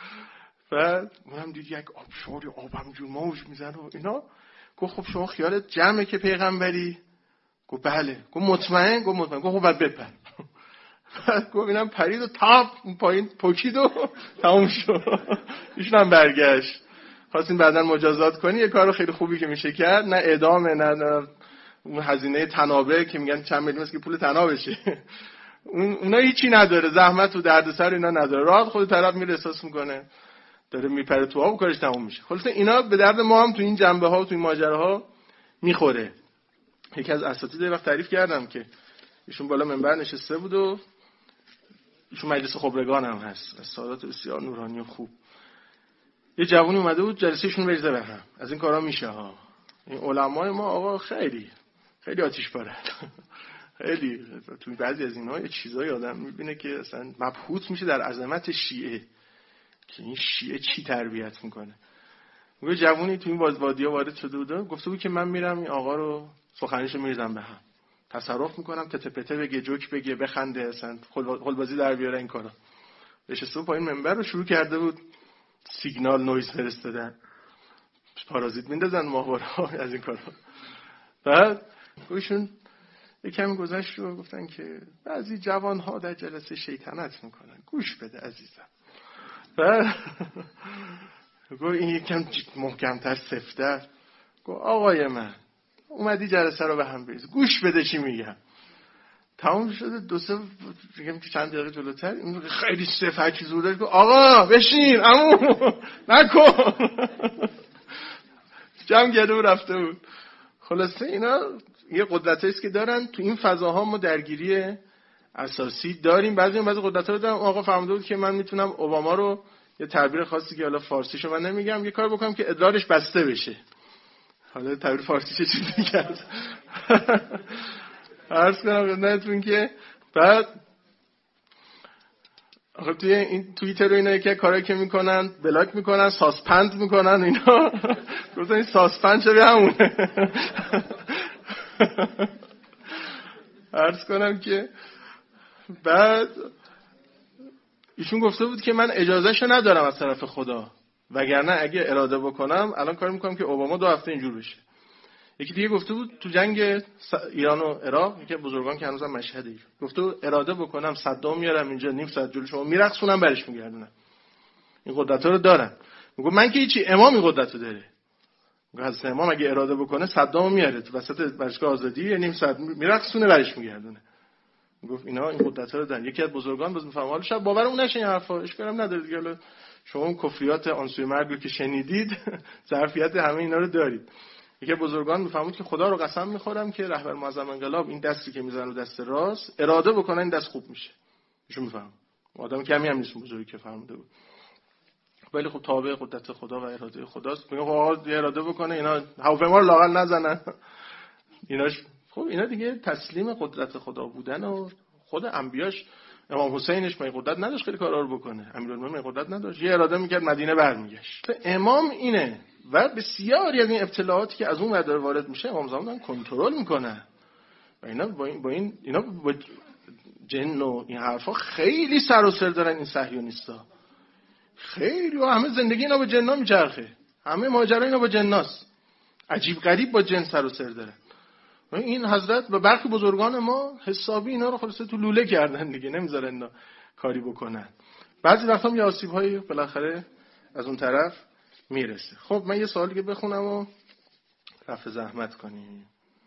بعد اونم دید یک آبشاری آب همینجور موج میزنه و اینا. گفت خب شما خیالت جمعه که پیغمبری؟ گفت بله. گفت مطمئن؟ گفت مطمئن. گفت خب بعد بپر. بعد گفت اینم پرید و تاپ اون پایین پوکید و تموم شد. ایشون هم برگشت. خواستین بعداً مجازات کنی، یه کار خیلی خوبی که میشه کرد، نه اعدامه نه اون هزینه تنابه که میگن چند میلیون است که پول تنابشه. اونا هیچی نداره، زحمت و دردسر اینا نداره، راحت خود طرف میره احساس میکنه داره میپره تو آب و کارش تموم میشه. خلاص اینا به درد ما هم تو این جنبه ها و تو این ماجراها میخوره. یکی از اساتید وقت تعریف کردم که ایشون بالا منبر نشسته بود و ایشون مجلس خبرگان هم هست، از سادات بسیار نورانی و خوب. یه جوونی اومده بود جلسهشون بریزه به هم. از این کارا میشه ها. این علمای ما آقا خیلی آتش بارد. خیلی تو بعضی از اینها یه چیزایی آدم میبینه که اصلا مبهوت میشه در عظمت شیعه، که این شیعه چی تربیت میکنه. یه جوونی تو این وادی‌ها وارد شده بود، گفته بود که من میرم این آقا رو سخنرانیشو میریزم به هم، تصرف میکنم، تته پته بگه، جوک بگه، بخنده، اصلا خلبازی در بیاره. این کارا نشسته پایین منبر رو شروع کرده بود سیگنال نویز فرستادن، پارازیت میندازن ماهوارا از این کارا. بعد ایشون یکم گذشت و گفتن که بعضی جوان‌ها در جلسه شیطنت میکنن، گوش بده عزیزم. بعد گفت این یکم محکم‌تر، سفت‌تر گفت آقای من اومدی جلسه رو به هم بریز، گوش بده چی میگم. تمام شده، دو سه میگم که چند دقیقه جلوتر این خیلی سفت چیز بود، گفت آقا بشین عمو نکن. جمع کرده و رفته بود. خلاصه اینا یه قدرتایی است که دارن. تو این فضاها ما درگیری اساسی داریم. بعضی قدرت‌ها رو دارن. آقا فهمیده بود که من میتونم اوباما رو، یه تعبیر خاصی که حالا فارسیشو من نمیگم، یه کار بکنم که ادرارش بسته بشه. حالا تعبیر فارسیش چی میگه؟ عرض کنم خدمتتون که بعد آخه توی این توییتر و اینا که کارایی که میکنن، بلاک میکنن، ساسپند میکنن اینا. گفتن این ساسپند شبیه همونه. عرض کنم که بعد ایشون گفته بود که من اجازهشو ندارم از طرف خدا، وگرنه اگه اراده بکنم الان کار میکنم که اوباما 2 هفته اینجور بشه. یکی دیگه گفته بود تو جنگ ایران و عراق، یکی بزرگان که هنوزم مشهده، گفته بود اراده بکنم صدام میارم اینجا، نیم ساعت جلوی شما میرقصونم برش میگردونم. این قدرت‌ها رو دارن. میگه من که هیچی، امام این قدرت رو داره. میگه حضرت امام اگه اراده بکنه صدام میاره تو وسط باشگاه آزادی، نیم ساعت میرقصونه برش میگردونه. میگفت اینا این قدرت‌ها رو دارن. یکی از بزرگان باز میفهمه، حالا شاید باورمون نشه این حرفا، اشکالم نداره دیگه، حالا شما اون کفریات آنسوی مرگ رو که شنیدید ظرفیت همه اینا رو دارید. یکی بزرگان میفهمید که خدا رو قسم میخورم که رهبر معظم انقلاب این دستی که میزنه رو دست راست، اراده بکنه این دست خوب میشه. ایشون میفهم. آدم کمی هم نیست بزرگی که فهمیده بود. ولی خب تابع قدرت خدا و اراده خداست. میگه آقا اراده بکنه اینا هواپیما رو لاغر نزنن. ایناش خب اینا دیگه تسلیم قدرت خدا بودن و خود انبیاش. امام حسینش می قدرت نداشت خیلی کارا رو بکنه، امیرالمومنین قدرت نداشت، یه اراده میکرد مدینه برمیگشت. امام اینه و بسیاری از این ابتلاعاتی که از اون ور داره وارد میشه امام زمان دارن کنترل میکنه. و اینا با جن و این حرفا خیلی سر و سر دارن این صهیونیستا. خیلی و همه زندگی اینا با جن‌ها میچرخه، همه ماجرا اینا با جناست، عجیب غریب با جن سر و سر دارن. و این حضرت و برخی بزرگان ما حسابی اینا رو خلاصه تو لوله کردن دیگه، نمیذارن اینا کاری بکنن. بعضی وقتا یه آسیب‌هایی بالاخره از اون طرف میرسه. خب من یه سوالی که بخونم و رفع زحمت کنیم.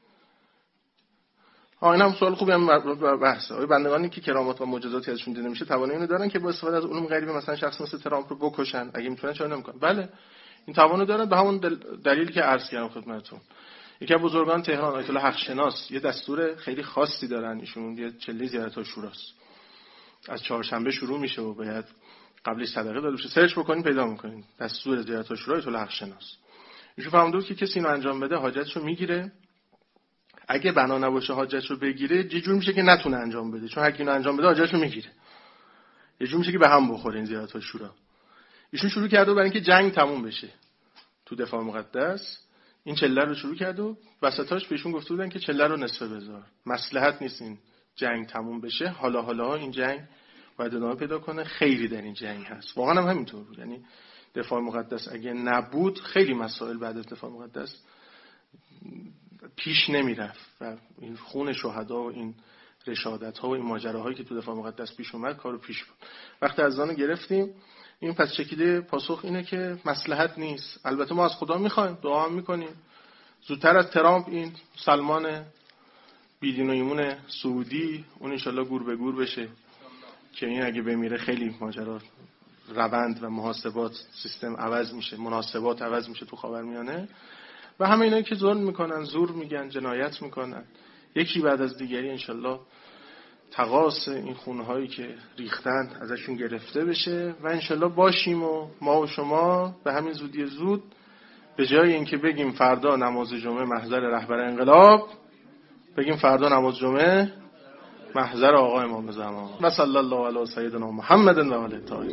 اینم سوال خوبی هم بحثه. بندگانی که کرامات و معجزاتی ازشون دیده میشه توانایی اینو دارن که با استفاده از علوم غیبی مثلا شخص مثل ترامپ رو بکشن، اگه میتونن چرا نمیکنن؟ بله این توانو دارن، به همون دلیلی که عرض کردم خدمتتون. یکی از بزرگان تهران آیت الله حق شناس یه دستور خیلی خاصی دارن، ایشون یه چله زیارت عاشوراست، از چهارشنبه شروع میشه و باید قبلش صدقه داده بشه. سرچ بکنین پیدا میکنین دستور زیارت عاشورا آیت الله حق شناس. ایشون فهمیده بود که کسی اینو انجام بده حاجتشو میگیره، اگه بنا نباشه حاجتشو بگیره یه جور میشه که نتونه انجام بده، چون هر کی اینو انجام بده حاجتشو میگیره، یه جور میشه که به هم بخوره این زیارت عاشورا. ایشون شروع کرده برای اینکه جنگ تموم بشه تو دفاع مقدس، این چله رو شروع کرد و وسطاش بهشون گفته بودن که چله رو نصفه بذار، مصلحت نیست این جنگ تموم بشه، حالا این جنگ باید ادامه پیدا کنه، خیلی در این جنگ هست. واقعا هم همینطور بود، یعنی دفاع مقدس اگه نبود خیلی مسائل بعد از دفاع مقدس پیش نمیرفت و این خون شهدا و این رشادت ها و این ماجراهایی که تو دفاع مقدس پیش اومد کارو پیش بود. وقتی از آن گرفتیم این پس چکیده پاسخ اینه که مصلحت نیست. البته ما از خدا میخوایم، دعا هم میکنیم زودتر از ترامپ این سلمان بیدین و ایمون سعودی اون انشالله گور به گور بشه که این اگه بمیره خیلی ماجرا روند و محاسبات سیستم عوض میشه، مناسبات عوض میشه تو خاورمیانه. و همه اینایی که ظلم میکنن، زور میگن، جنایت میکنن، یکی بعد از دیگری انشالله تقاص این خونهایی که ریختن ازشون گرفته بشه و انشالله باشیم و ما و شما به همین زودی زود به جای اینکه بگیم فردا نماز جمعه محضر رهبر انقلاب، بگیم فردا نماز جمعه محضر آقا امام زمان. و صلی الله علی سیدنا محمد و آله الطاهرین.